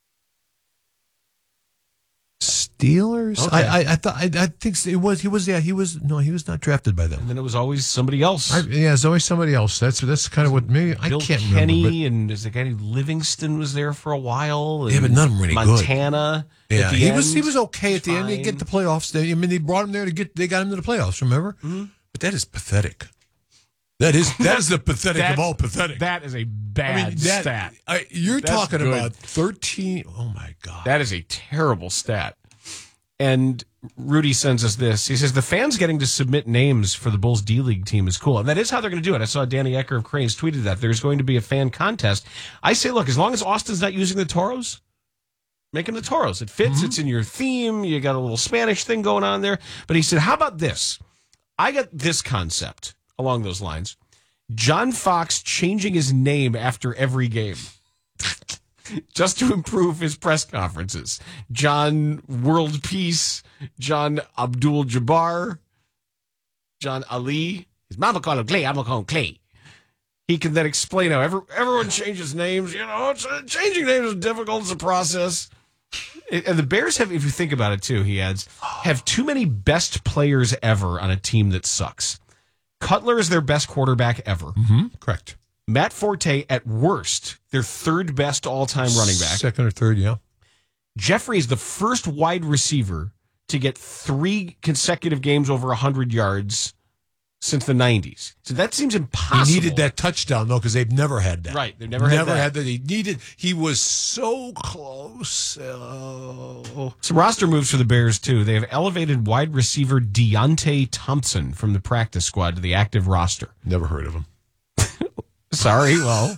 Steelers? Okay. I, I I thought I, I think it was he was yeah he was no he was not drafted by them. And then it was always somebody else. I, yeah, it's always somebody else. That's that's kind of what me. I Bill can't Kenny remember. and there's a guy named Livingston was there for a while. Yeah, but none of them really Montana. good. Montana. Yeah, he end, was he was okay at the end. They fine. get the playoffs. They, I mean, they brought him there to get. They got him to the playoffs. Remember? Mm-hmm. But that is pathetic. That is that is the pathetic of That's- all pathetic. That is a bad I mean, that, stat. I, you're That's talking good. about thirteen. Oh my god, That is a terrible stat. And Rudy sends us this. He says, the fans getting to submit names for the Bulls D-League team is cool. And that is how they're going to do it. I saw Danny Ecker of Cranes tweeted that. There's going to be a fan contest. I say, look, as long as Austin's not using the Toros, make them the Toros. It fits. Mm-hmm. It's in your theme. You got a little Spanish thing going on there. But he said, how about this? I got this concept along those lines. John Fox changing his name after every game. Just to improve his press conferences. John World Peace, John Abdul Jabbar, John Ali. His mama called him Clay, I'm going to call him Clay. He can then explain how every, everyone changes names. You know, it's, uh, changing names is difficult. It's a process. And the Bears have, if you think about it too, he adds, have too many best players ever on a team that sucks. Cutler is their best quarterback ever. Mm-hmm. Correct. Matt Forte, at worst, their third best all-time running back. Second or third, yeah. Jeffrey is the first wide receiver to get three consecutive games over one hundred yards since the nineties. So that seems impossible. He needed that touchdown, though, because they've never had that. Right, they've never had never that. had that. He needed, he was so close. Oh. Some roster moves for the Bears, too. They have elevated wide receiver Deontay Thompson from the practice squad to the active roster. Never heard of him. Sorry, well.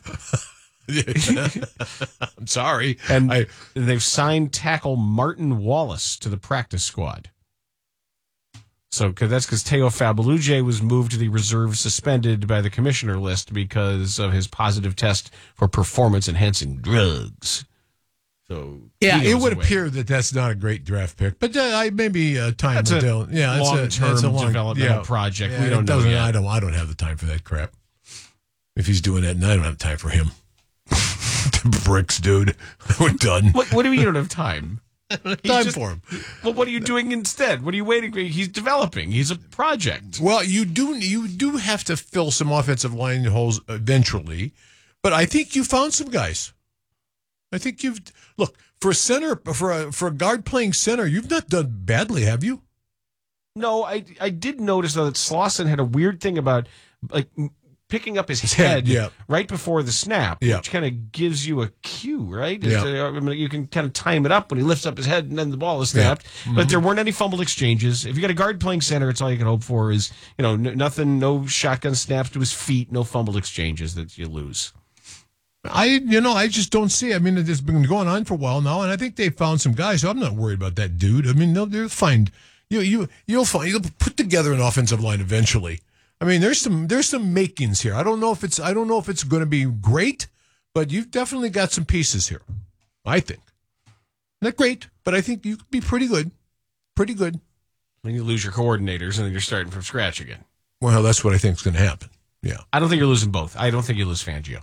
I'm sorry. And I, they've signed tackle Martin Wallace to the practice squad. So cause that's because Teo Fabaluje was moved to the reserve suspended by the commissioner list because of his positive test for performance-enhancing drugs. So yeah, he it goes would away. appear that that's not a great draft pick, but uh, I maybe uh, time That's will a tell. Yeah, it's long-term a, it's a long, developmental yeah, project. Yeah, We don't it know doesn't- yet. I don't. I don't have the time for that crap. If he's doing that, and I don't have time for him. Bricks, dude. We're done. What, what do you mean you don't have time? Time He's just- for him. Well, what are you doing instead? What are you waiting for? He's developing. He's a project. Well, you do you do have to fill some offensive line holes eventually, but I think you found some guys. I think you've look for a center for a for a guard playing center. You've not done badly, have you? No, I I did notice though that Slauson had a weird thing about like m- picking up his head yeah. right before the snap, Yeah. which kind of gives you a cue, right? Is Yeah. there- I mean, you can kind of time it up when he lifts up his head and then the ball is snapped. Yeah. But there weren't any fumbled exchanges. If you got a guard playing center, it's all you can hope for is you know n- nothing, no shotgun snaps to his feet, no fumbled exchanges that you lose. I, you know, I just don't see. I mean, it's been going on for a while now, and I think they found some guys. So I'm not worried about that dude. I mean, they'll, they'll find you. You you'll find you'll put together an offensive line eventually. I mean, there's some there's some makings here. I don't know if it's I don't know if it's going to be great, but you've definitely got some pieces here. I think not great, but I think you could be pretty good, pretty good. Then you lose your coordinators, and then you're starting from scratch again. Well, that's what I think is going to happen. Yeah, I don't think you're losing both. I don't think you lose Fangio.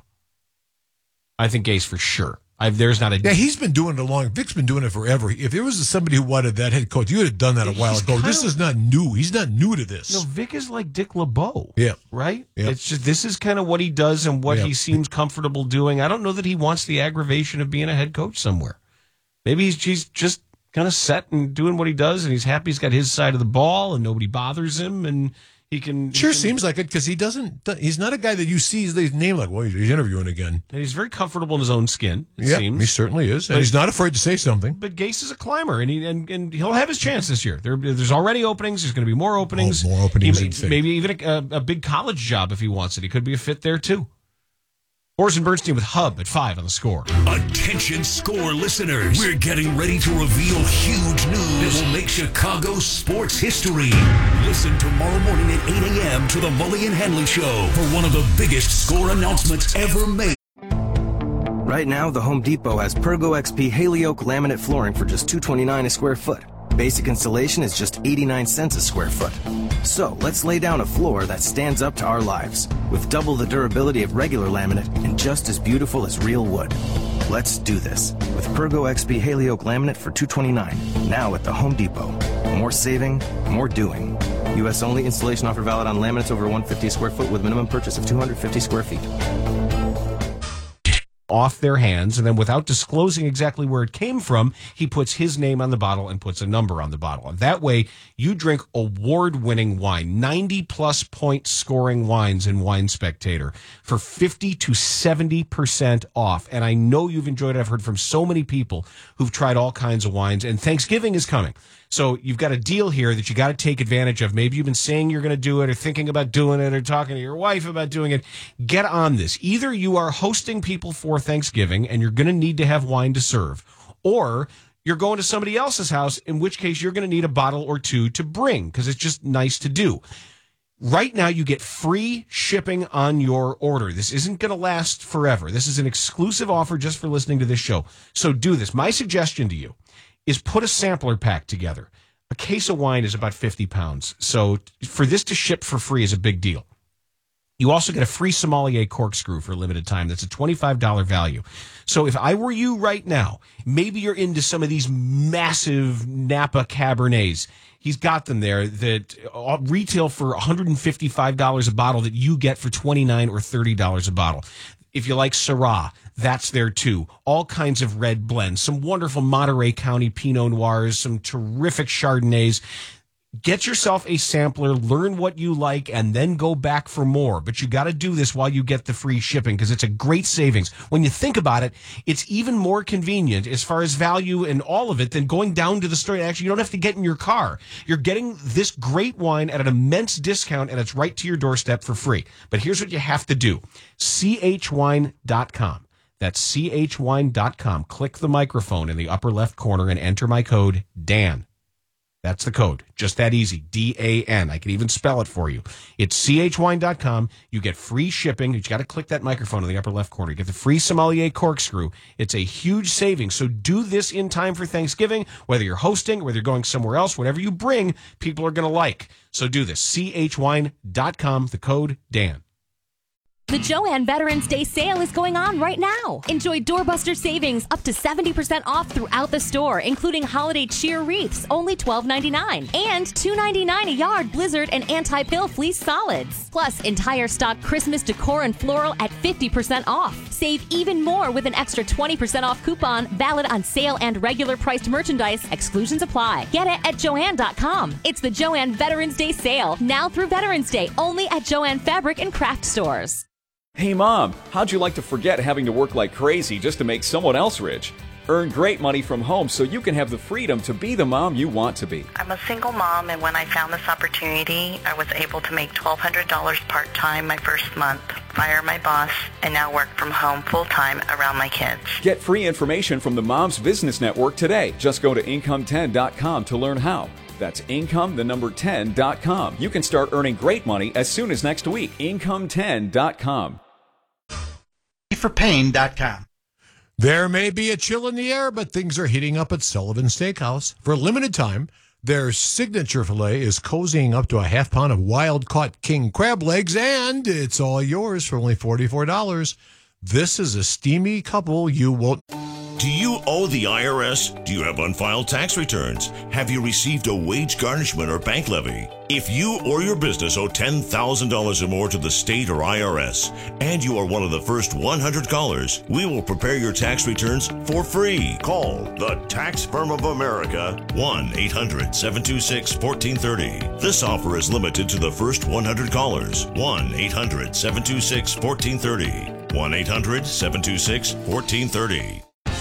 I think Gase for sure. I've, there's not a yeah. He's been doing it long. Vic's been doing it forever. If there was somebody who wanted that head coach, you would have done that a while He's ago. kind This of- is not new. He's not new to this. No, Vic is like Dick LeBeau. Yeah. Right? Yeah. It's just this is kind of what he does and what Yeah. he seems comfortable doing. I don't know that he wants the aggravation of being a head coach somewhere. Maybe he's, he's just kind of set and doing what he does, and he's happy he's got his side of the ball and nobody bothers him, and he can. Sure he can- seems like it because he doesn't. He's not a guy that you see his name like, well, he's interviewing again. And he's very comfortable in his own skin. It Yeah, seems he certainly is, and But- he's not afraid to say something. But Gase is a climber, and he and, and he'll have his chance this year. There, there's already openings. There's going to be more openings. Oh, more openings He may- than think. maybe even a, a big college job if he wants it. He could be a fit there too. Orson Bernstein with Hub at five on the Score. Attention Score listeners. We're getting ready to reveal huge news that will make Chicago sports history. Listen tomorrow morning at eight a.m. to the Mully and Hanley Show for one of the biggest Score announcements ever made. Right now, the Home Depot has Pergo X P Haley-Oak laminate flooring for just two hundred twenty-nine dollars a square foot. Basic installation is just eighty-nine cents a square foot. So let's lay down a floor that stands up to our lives, with double the durability of regular laminate and just as beautiful as real wood. Let's do this with Pergo X P Haley-Oak laminate for two hundred twenty-nine dollars, now at the Home Depot. More saving, more doing. U S only. Installation offer valid on laminates over one hundred fifty square foot with minimum purchase of two hundred fifty square feet. Off their hands, and then without disclosing exactly where it came from, he puts his name on the bottle and puts a number on the bottle. And that way, you drink award-winning wine, ninety-plus point scoring wines in Wine Spectator for fifty to seventy percent off. And I know you've enjoyed it. I've heard from so many people who've tried all kinds of wines, and Thanksgiving is coming. So you've got a deal here that you got to take advantage of. Maybe you've been saying you're going to do it or thinking about doing it or talking to your wife about doing it. Get on this. Either you are hosting people for Thanksgiving and you're going to need to have wine to serve, or you're going to somebody else's house, in which case you're going to need a bottle or two to bring because it's just nice to do. Right now, you get free shipping on your order. This isn't going to last forever. This is an exclusive offer just for listening to this show. So do this. My suggestion to you is put a sampler pack together. A case of wine is about fifty pounds. So for this to ship for free is a big deal. You also get a free sommelier corkscrew for a limited time. That's a twenty-five dollars value. So if I were you right now, maybe you're into some of these massive Napa Cabernets. He's got them there that retail for one hundred fifty-five dollars a bottle that you get for twenty-nine dollars or thirty dollars a bottle. If you like Syrah, that's there too. All kinds of red blends, some wonderful Monterey County Pinot Noirs, some terrific Chardonnays. Get yourself a sampler, learn what you like, and then go back for more. But you got to do this while you get the free shipping because it's a great savings. When you think about it, it's even more convenient as far as value and all of it than going down to the store. Actually, you don't have to get in your car. You're getting this great wine at an immense discount, and it's right to your doorstep for free. But here's what you have to do. C H wine dot com. That's C H wine dot com. Click the microphone in the upper left corner and enter my code, Dan. That's the code. Just that easy. D A N. I can even spell it for you. It's C H wine dot com. You get free shipping. You got to click that microphone in the upper left corner. You get the free sommelier corkscrew. It's a huge savings. So do this in time for Thanksgiving, whether you're hosting, whether you're going somewhere else, whatever you bring, people are going to like. So do this. C H wine dot com. The code, Dan. The Joann Veterans Day sale is going on right now. Enjoy doorbuster savings up to seventy percent off throughout the store, including holiday cheer wreaths, only twelve ninety-nine, and two ninety-nine a yard blizzard and anti-pill fleece solids. Plus, entire stock Christmas decor and floral at fifty percent off. Save even more with an extra twenty percent off coupon valid on sale and regular priced merchandise. Exclusions apply. Get it at Joann dot com. It's the Joann Veterans Day sale, now through Veterans Day, only at Joann Fabric and Craft Stores. Hey Mom, how'd you like to forget having to work like crazy just to make someone else rich? Earn great money from home so you can have the freedom to be the mom you want to be. I'm a single mom, and when I found this opportunity, I was able to make twelve hundred dollars part-time my first month, fire my boss, and now work from home full-time around my kids. Get free information from the Moms Business Network today. Just go to income ten dot com to learn how. That's income, the number ten dot com. You can start earning great money as soon as next week. income ten dot com. for pain dot com. There may be a chill in the air, but things are heating up at Sullivan Steakhouse. For a limited time, their signature filet is cozying up to a half pound of wild-caught king crab legs, and it's all yours for only forty-four dollars. This is a steamy couple you won't... Do you owe the I R S? Do you have unfiled tax returns? Have you received a wage garnishment or bank levy? If you or your business owe ten thousand dollars or more to the state or I R S, and you are one of the first one hundred callers, we will prepare your tax returns for free. Call the Tax Firm of America, one eight hundred seven two six one four three zero. This offer is limited to the first one hundred callers, one eight hundred seven two six one four three zero. one eight hundred seven two six one four three zero.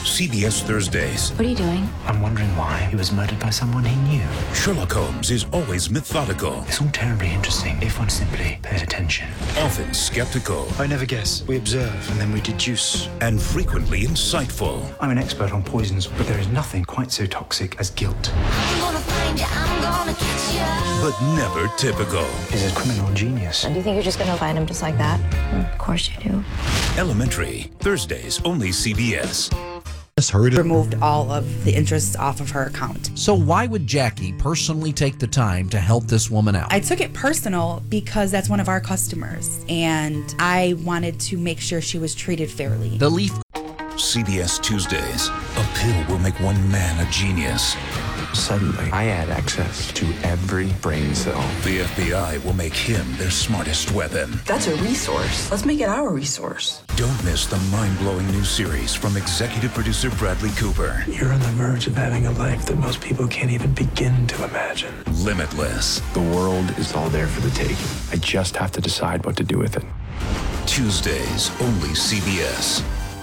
C B S Thursdays. What are you doing? I'm wondering why he was murdered by someone he knew. Sherlock Holmes is always methodical. It's all terribly interesting if one simply paid attention. Often skeptical. I never guess. We observe and then we deduce. And frequently insightful. I'm an expert on poisons, but there is nothing quite so toxic as guilt. I'm gonna find you, I'm gonna catch you. But never typical. He's a criminal genius. And do you think you're just going to find him just like that? Mm, of course you do. Elementary. Thursdays, only C B S. Removed all of the interests off of her account. So why would Jackie personally take the time to help this woman out? I took it personal because that's one of our customers, and I wanted to make sure she was treated fairly. The Leaf. C B S Tuesdays. A pill will make one man a genius. Suddenly, I had access to every brain cell. The F B I will make him their smartest weapon. That's a resource. Let's make it our resource. Don't miss the mind-blowing new series from executive producer Bradley Cooper. You're on the verge of having a life that most people can't even begin to imagine. Limitless. The world is all there for the taking. I just have to decide what to do with it. Tuesdays, only C B S.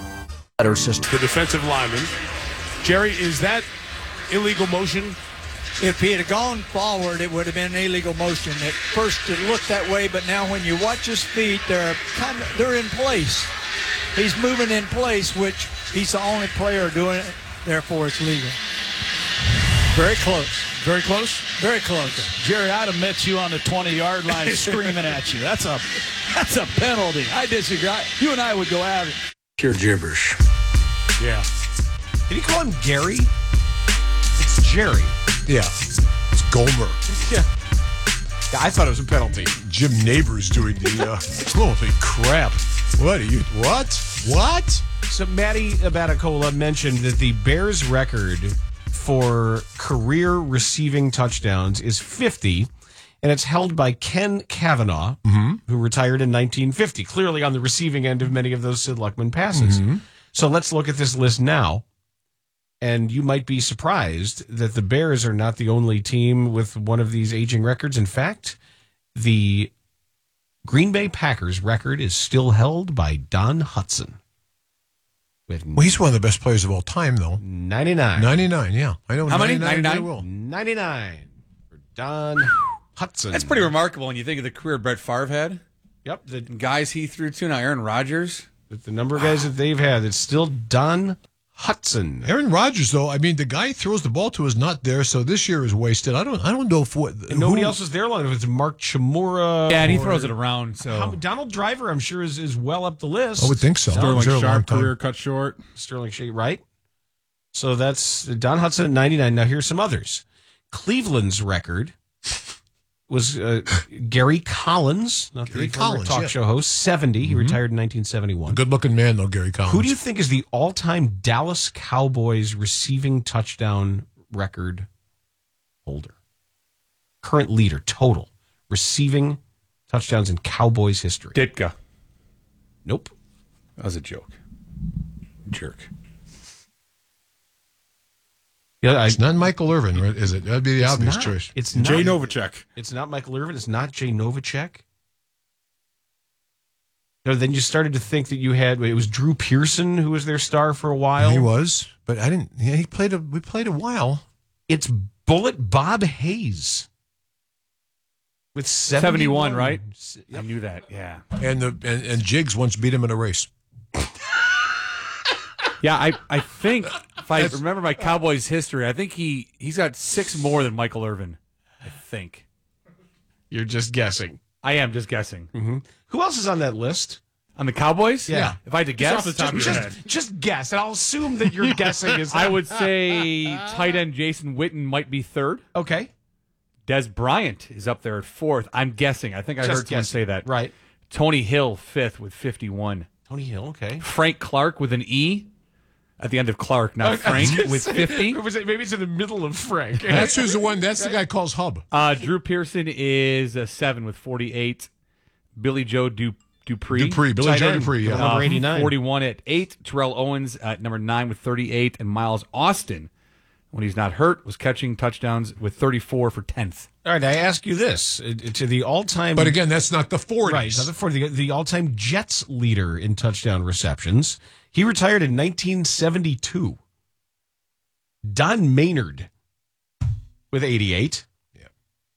The defensive lineman. Jerry, is that illegal motion? If he had gone forward, it would have been illegal motion. At first, it looked that way, but now when you watch his feet, they're kind of they're in place. He's moving in place, which he's the only player doing it. Therefore, it's legal. Very close. Very close? Very close. Jerry, I'd have met you on the twenty-yard line screaming at you. That's a that's a penalty. I disagree. You and I would go at it. Pure gibberish. Yeah. Did he call him Gary? It's Jerry. Yeah. It's Gomer. Yeah. Yeah, I thought it was a penalty. Jim Neighbors doing the, uh, holy crap. What are you, what? What? So Matty Abaticola mentioned that the Bears record for career receiving touchdowns is fifty, and it's held by Ken Kavanaugh, mm-hmm. who retired in nineteen fifty, clearly on the receiving end of many of those Sid Luckman passes. Mm-hmm. So let's look at this list now. And you might be surprised that the Bears are not the only team with one of these aging records. In fact, the Green Bay Packers record is still held by Don Hutson. With well, he's one of the best players of all time, though. ninety-nine. ninety-nine, yeah. I know. How many? ninety-nine? ninety-nine for Don Hutson. That's pretty remarkable when you think of the career Brett Favre had. Yep. The guys he threw to, now Aaron Rodgers. The number of guys that they've had, it's still Don Hutson. Aaron Rodgers, though, I mean, the guy he throws the ball to is not there, so this year is wasted. I don't I don't know if what... And nobody who, else is there long. If it's Mark Chmura. Yeah, and he throws it around, so... How, Donald Driver, I'm sure, is, is well up the list. I would think so. Sterling Sharp, career cut short. Sterling Sharp, right? So that's Don Hutson at ninety-nine. Now here's some others. Cleveland's record was uh, Gary Collins, not Gary the former Collins, talk yeah. show host, seventy. He Mm-hmm. retired in nineteen seventy-one. Good-looking man, though, Gary Collins. Who do you think is the all-time Dallas Cowboys receiving touchdown record holder? Current leader, total, receiving touchdowns in Cowboys history. Ditka. Nope. That was a joke. Jerk. Yeah, I, it's not Michael Irvin, right? Is it? That'd be the obvious not, choice. It's not, Jay Novacek. It's not Michael Irvin. It's not Jay Novacek. No, then you started to think that you had it was Drew Pearson who was their star for a while. He was, but I didn't. Yeah, he played a. We played a while. It's Bullet Bob Hayes with seventy-one, seventy-one, right? Yep. I knew that. Yeah. And the and, and Jiggs once beat him in a race. Yeah, I, I think if I remember my Cowboys history, I think he he's got six more than Michael Irvin. I think. You're just guessing. I am just guessing. Mm-hmm. Who else is on that list? On the Cowboys? Yeah. If I had to guess, Just, just, just, just guess, and I'll assume that your guessing is. I would say tight end Jason Witten might be third. Okay. Des Bryant is up there at fourth. I'm guessing. I think I Just heard someone guessing. say that. Right. Tony Hill fifth with fifty-one. Tony Hill. Okay. Frank Clark with an E at the end of Clark, not Frank, with fifty. Was it, maybe it's in the middle of Frank. That's who's the one. That's the guy calls Hub. Uh, Drew Pearson is a seven with forty-eight. Billy Joe du- Dupree. Dupree. Billy Tight Joe end. Dupree. Yeah. Uh, Number eighty-nine. forty-one at eight. Terrell Owens at number nine with thirty-eight. And Miles Austin when he's not hurt, was catching touchdowns with thirty-four for tenth. All right, I ask you this. uh, To the all-time... But again, that's not the forties. Right, not the forties. The, the all-time Jets leader in touchdown receptions. He retired in nineteen seventy-two. Don Maynard with eighty-eight. Yeah.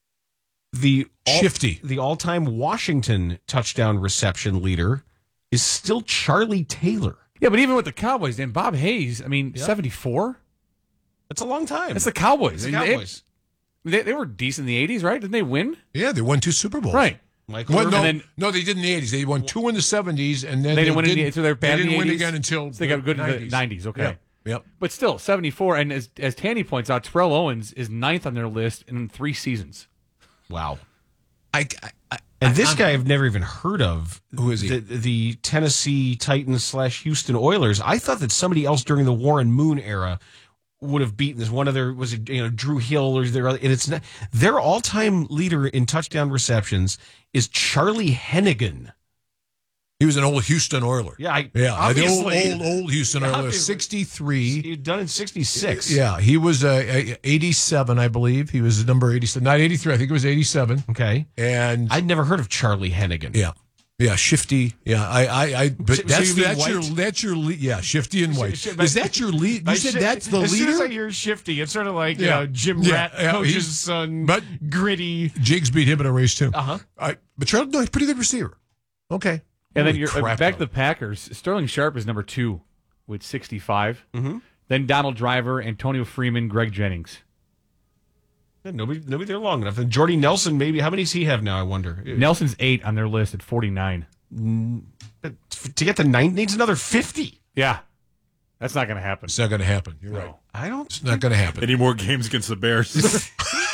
The all, Shifty. The all-time Washington touchdown reception leader is still Charlie Taylor. Yeah, but even with the Cowboys, then Bob Hayes, I mean, Yep. seventy-four? That's a long time. That's the Cowboys. It's the And they- Cowboys. They, they were decent in the eighties, right? Didn't they win? Yeah, they won two Super Bowls. Right. Michael Well, no, And then- no, they did in the eighties. They won two in the seventies, and then They didn't win in the- didn't, so they're bad they in didn't the win eighties? again until So they got good in the nineties. nineties, okay. Yep. Yep. But still, seventy-four, and as, as Tanny points out, Terrell Owens is ninth on their list in three seasons. Wow. I, I, And this I'm- guy I've never even heard of. Who is he? The, the Tennessee Titans slash Houston Oilers. I thought that somebody else during the Warren Moon era would have beaten this. One of their was it, you know Drew Hill or their and it's not, their all time leader in touchdown receptions is Charlie Hennigan. He was an old Houston Oiler. Yeah, I, Yeah, the old, obviously. old, old Houston Oiler. Obviously. sixty-three. He was done in sixty-six. Yeah, he was uh, eighty-seven, I believe. He was number eighty-seven. Not eighty-three, I think it was eighty-seven. Okay. And I'd never heard of Charlie Hennigan. yeah. Yeah, Shifty. Yeah, I, I, I but So- so that's you mean that's your white? that's your lead. Yeah, Shifty and White. Sh- sh- Is that your lead? By You said shi- that's the as soon as I leader. hear Shifty, it's sort of like Yeah. you know, Jim Yeah, Rat, yeah, coach's he's- son, but- gritty. Jigs beat him in a race too. Uh huh. I, but Charlie, no, he's a pretty good receiver. Okay. And then Holy you're uh, crap, back to though. the Packers. Sterling Sharp is number two with sixty-five. Mm-hmm. Then Donald Driver, Antonio Freeman, Greg Jennings. Yeah, nobody, nobody there long enough. And Jordy Nelson, maybe. How many does he have now? I wonder. Nelson's eight on their list at forty-nine. But to get to nine needs another fifty. Yeah, that's not going to happen. It's not going to happen. You're right. I don't. It's not going to happen. Any more games against the Bears?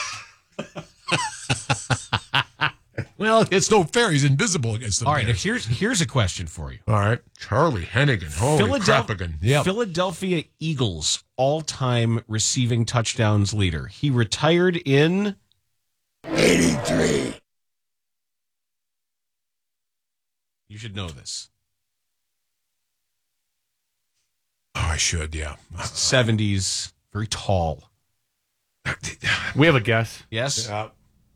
Well, it's no fair. He's invisible against them. All right. Here's here's a question for you. All right. Charlie Hennigan. Holy Philadel- crapagan. Yeah. Philadelphia Eagles all-time receiving touchdowns leader. He retired in eighty-three. You should know this. Oh, I should. Yeah. seventies. Very tall. We have a guess. Yes. Yeah.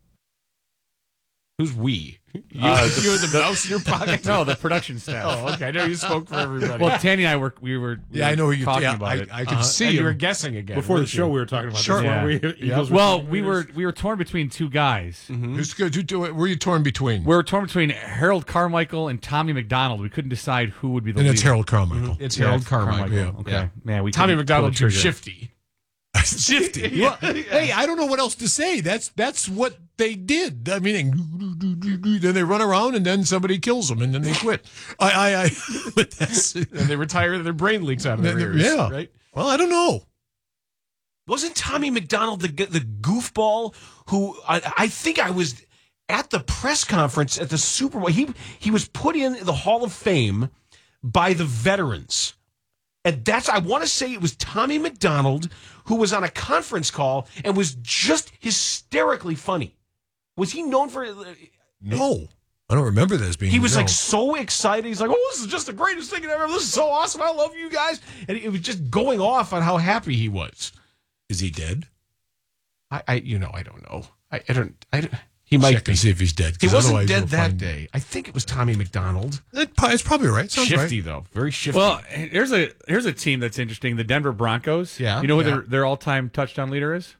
Who's we? You, Uh, you and the mouse in your pocket? No, the production staff. Oh, okay. I know you spoke for everybody. Well, Tanny and I were we were we Yeah, were I know who you- talking yeah, about I- it. I could see and you him. were guessing again. Before the weren't show, you? we were talking about Sure. this. Yeah. weren't we? Eagles Well, were we were we were torn between two guys. Mm-hmm. Who's good? Who do it? Were you torn between? We were torn between Harold Carmichael and Tommy McDonald. We couldn't decide who would be the and leader. it's Harold Carmichael. It's Yeah, Harold it's Carmichael. Yeah. Okay, Yeah. man. We Tommy couldn't McDonald pull too the trigger. shifty. Shifty. Well, hey, I don't know what else to say. That's that's what they did. I mean, then they run around and then somebody kills them and then they quit. I, I, I but that's And they retire and their brain leaks out of their ears. yeah. Right? Well, I don't know. Wasn't Tommy McDonald the the goofball who I, I think I was at the press conference at the Super Bowl? He he was put in the Hall of Fame by the veterans. And that's, I want to say it was Tommy McDonald who was on a conference call and was just hysterically funny. Was he known for... No, I don't remember this being. He was no. like so excited. He's like, "Oh, this is just the greatest thing ever. This is so awesome. I love you guys." And it was just going off on how happy he was. Is he dead? I, I you know, I don't know. I, I don't. I don't. He might Check be. and see if he's dead. He 'cause wasn't otherwise dead we'll that find- day. I think it was Tommy McDonald. It, it's probably right. Sounds Shifty right. though, very shifty. Well, here's a here's a team that's interesting. The Denver Broncos. Yeah. You know who Yeah. their their all time touchdown leader is?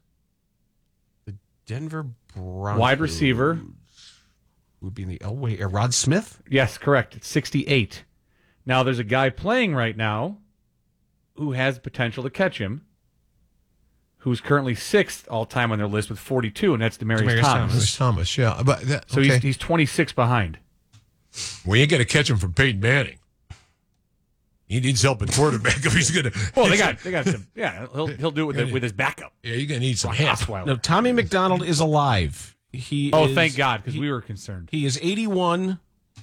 Denver Broncos. Wide receiver. Would be in the Elway. Uh, Rod Smith. Yes, correct. It's sixty-eight. Now there's a guy playing right now who has potential to catch him, who's currently sixth all time on their list with forty-two, and that's Demaryius, Demaryius Thomas. Thomas. Thomas. Yeah, but that, So okay. he's he's twenty-six behind. we ain't gonna catch him from Peyton Manning. He needs help at quarterback if he's gonna. Well, they got they got some. Yeah, he'll he'll do it with the, with his backup. Yeah, you're gonna need some Brock help. Osweiler. No, Tommy McDonald is alive. He. Oh, is- thank God, because he- we were concerned. He is eighty-one.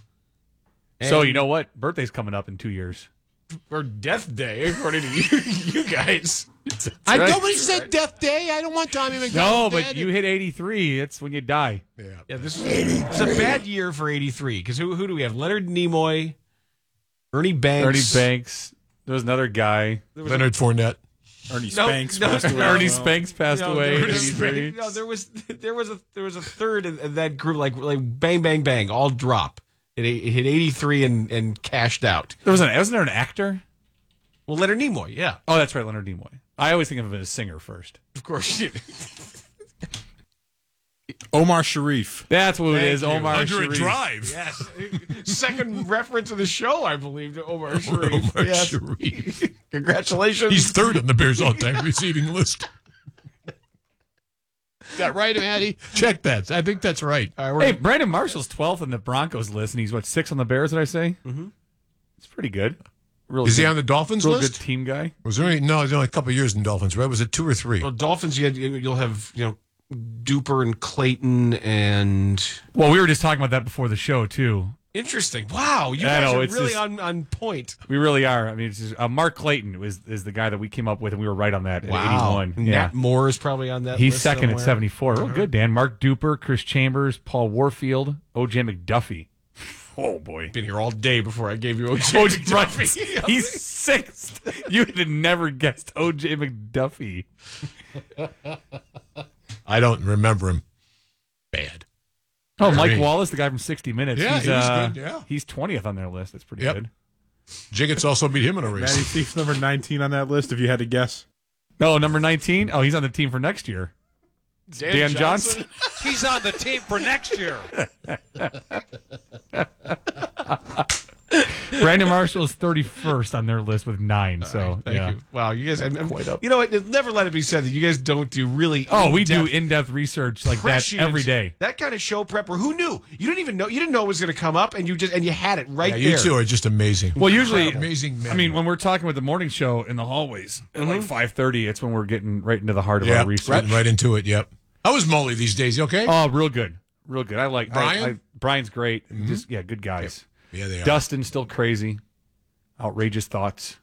So and- you know what? Birthday's coming up in two years. or Death Day, according to you, you guys. I, right. Nobody said Death Day. I don't want Tommy No, McDonald. but dead. you hit eighty-three. It's when you die. Yeah. Yeah, this is it's a bad year for eighty-three because who who do we have? Leonard Nimoy, Ernie Banks, Ernie Banks. There was another guy. Leonard Fournette. Ernie No, Spanks no, passed away. Ernie Well, Spanks passed No, away. there in was, eighty-three. no, there was there was a there was a third in, in that group, like like bang bang bang, all drop. It, it hit eighty-three and, and cashed out. There was an wasn't there an actor? Well, Leonard Nimoy, yeah, Oh, that's right, Leonard Nimoy. I always think of him as a singer first. of course. Omar Sharif. That's what it Thank is. you. Omar Under a Sharif. drive. Yes, second reference of the show, I believe, to Omar Sharif. Omar Yes. Sharif. Congratulations. He's third on the Bears all-time receiving list. Is that right, Maddie? Check that. I think that's right. Hey, Brandon Marshall's twelfth on the Broncos list, and he's what six on the Bears? Did I say? Mm-hmm. It's pretty good. Real Is good, he on the Dolphins real list? good team guy. Was there any, no, there's only a couple of years in Dolphins, right? Was it two or three? Well, Dolphins, you had, you'll have you know Duper and Clayton and Well, we were just talking about that before the show too. interesting. Wow, you I guys know, are it's really just- on, on point. We really are. I mean, it's just, uh, Mark Clayton was is the guy that we came up with, and we were right on that. At eighty-one. And Yeah, Nat Moore is probably on that. he's list second somewhere. at seventy-four. Real good, Dan. Mark Duper, Chris Chambers, Paul Warfield, O J McDuffie. Oh boy, Been here all day before I gave you O J O J McDuffie. He's sixth. You would have never guessed O J McDuffie. I don't remember him. Bad. Oh, Mike Great. Wallace, the guy from sixty minutes. Yeah, he's, he was uh, good, yeah. He's twentieth on their list. That's pretty Yep. good. Jiggets also beat him in a Matty race. Thief's number nineteen on that list, if you had to guess. No, number nineteen. Oh, he's on the team for next year. Dan, Dan Johnson. He's on the team for next year. Brandon Marshall is thirty-first on their list with nine. So, Thank yeah. you. Wow, you guys. I'm, I'm- Quite up. you know what? Never let it be said that you guys don't do really. Oh, we do in-depth in-depth research like that prescient- every day. That kind of show prep. Or who knew? You didn't even know. You didn't know it was going to come up, and you just and you had it right Yeah, there. you two are just amazing. Well, usually, amazing men. I mean, when we're talking with the morning show in the hallways at like five thirty, it's when we're getting right into the heart of yeah, our research. right, right into it. Yep. How is Molly these days? You okay? Oh, real good, real good. I like Brian? I, I, Brian's great. Just yeah, good guys. Yeah, they are. Dustin's still crazy. Outrageous thoughts.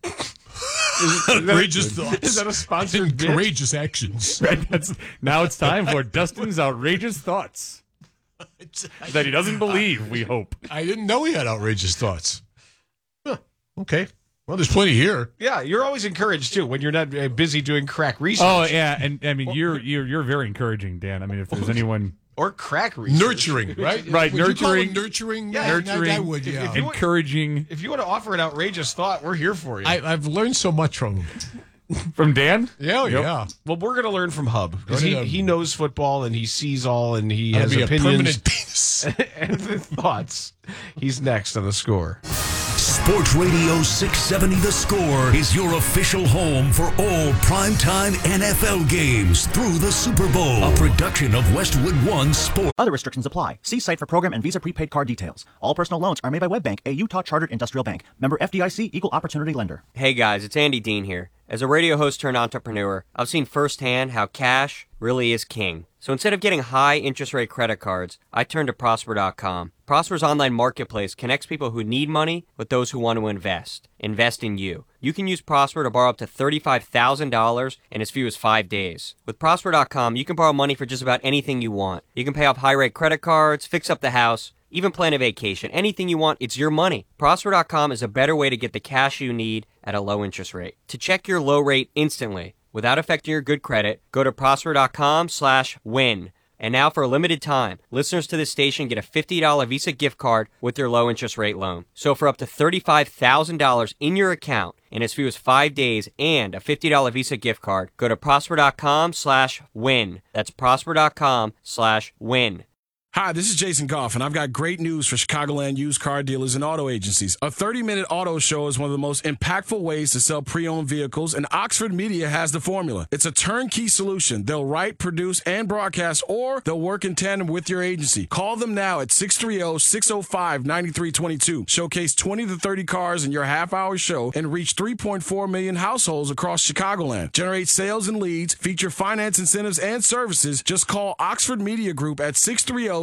Outrageous thoughts. Is that a sponsored And bit? courageous actions. Right, that's, now it's time for Dustin's outrageous thoughts that he doesn't believe. We hope. I didn't know he had outrageous thoughts. Huh. Okay. Well, there's plenty here. Yeah, you're always encouraged too when you're not uh, busy doing crack research. Oh yeah, and I mean you're you're you're very encouraging, Dan. I mean, if there's anyone or crack research. Nurturing, right? Right, Would you call nurturing. it nurturing. Yeah, I- I- nurturing, I would, yeah. If you- encouraging If you want to offer an outrageous thought, we're here for you. I, I've learned so much from him. from Dan. Yeah, Yep. yeah. well, we're going to learn from Hub because Go he, to the- he knows football and he sees all and he I'll has be a opinions permanent penis. and thoughts. He's next on the score. Sports Radio six seventy The Score is your official home for all primetime N F L games through the Super Bowl. A production of Westwood One Sports. Other restrictions apply. See site for program and Visa prepaid card details. All personal loans are made by WebBank, a Utah chartered industrial bank. Member F D I C, equal opportunity lender. Hey guys, it's Andy Dean here. As a radio host turned entrepreneur, I've seen firsthand how cash really is king. So instead of getting high interest rate credit cards, I turned to Prosper dot com. Prosper's online marketplace connects people who need money with those who want to invest. Invest in you. You can use Prosper to borrow up to thirty-five thousand dollars in as few as five days. With Prosper dot com, you can borrow money for just about anything you want. You can pay off high-rate credit cards, fix up the house, even plan a vacation. Anything you want, it's your money. Prosper dot com is a better way to get the cash you need at a low interest rate. To check your low rate instantly, without affecting your good credit, go to Prosper dot com slash win. And now for a limited time, listeners to this station get a fifty dollars Visa gift card with their low interest rate loan. So for up to thirty-five thousand dollars in your account in as few as five days and a fifty dollars Visa gift card, go to Prosper dot com slash win. That's Prosper dot com slash win. Hi, this is Jason Goff, and I've got great news for Chicagoland used car dealers and auto agencies. A thirty-minute auto show is one of the most impactful ways to sell pre-owned vehicles, and Oxford Media has the formula. It's a turnkey solution. They'll write, produce, and broadcast, or they'll work in tandem with your agency. Call them now at six three zero, six zero five, nine three two two. Showcase twenty to thirty cars in your half-hour show and reach three point four million households across Chicagoland. Generate sales and leads, feature finance incentives and services. Just call Oxford Media Group at six three zero,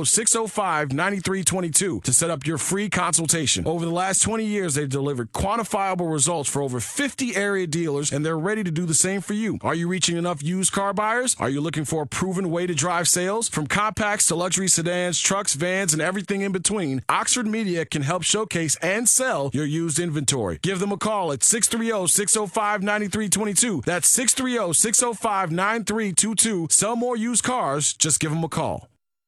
oh, six oh five, nine three two two to set up your free consultation. Over the last twenty years, they've delivered quantifiable results for over fifty area dealers, and they're ready to do the same for you. Are you reaching enough used car buyers? Are you looking for a proven way to drive sales? From compacts to luxury sedans, trucks, vans, and everything in between, Oxford Media can help showcase and sell your used inventory. Give them a call at six three zero, six oh five, nine three two two. That's six three zero, six oh five, nine three two two. Sell more used cars. Just give them a call.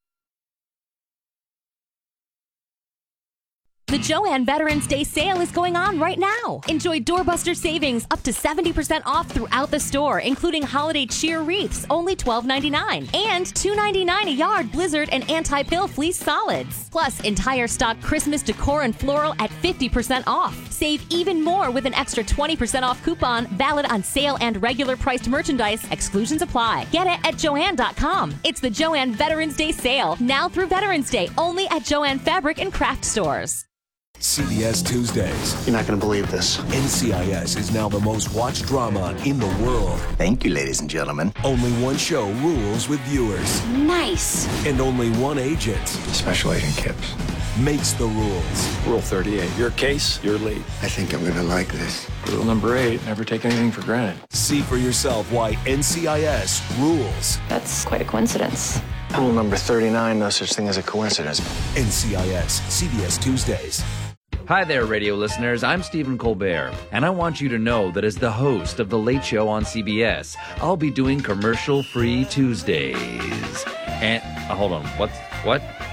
The Joann Veterans Day sale is going on right now. Enjoy doorbuster savings up to seventy percent off throughout the store, including holiday cheer wreaths, only twelve ninety-nine, and two ninety-nine a yard blizzard and anti-pill fleece solids. Plus, entire stock Christmas decor and floral at fifty percent off. Save even more with an extra twenty percent off coupon valid on sale and regular priced merchandise. Exclusions apply. Get it at Joann dot com. It's the Joann Veterans Day sale, now through Veterans Day, only at Joann Fabric and Craft Stores. C B S Tuesdays. You're not going to believe this. N C I S is now the most watched drama in the world. Thank you, ladies and gentlemen. Only one show rules with viewers. Nice. And only one agent, Special Agent Kipps, makes the rules. Rule thirty-eight. Your case, your lead. I think I'm going to like this. Rule number eight, never take anything for granted. See for yourself why N C I S rules. That's quite a coincidence. Rule number thirty-nine, no such thing as a coincidence. N C I S, C B S Tuesdays. Hi there, radio listeners. I'm Stephen Colbert, and I want you to know that as the host of The Late Show on C B S, I'll be doing commercial-free Tuesdays. And, uh, hold on, what's, what?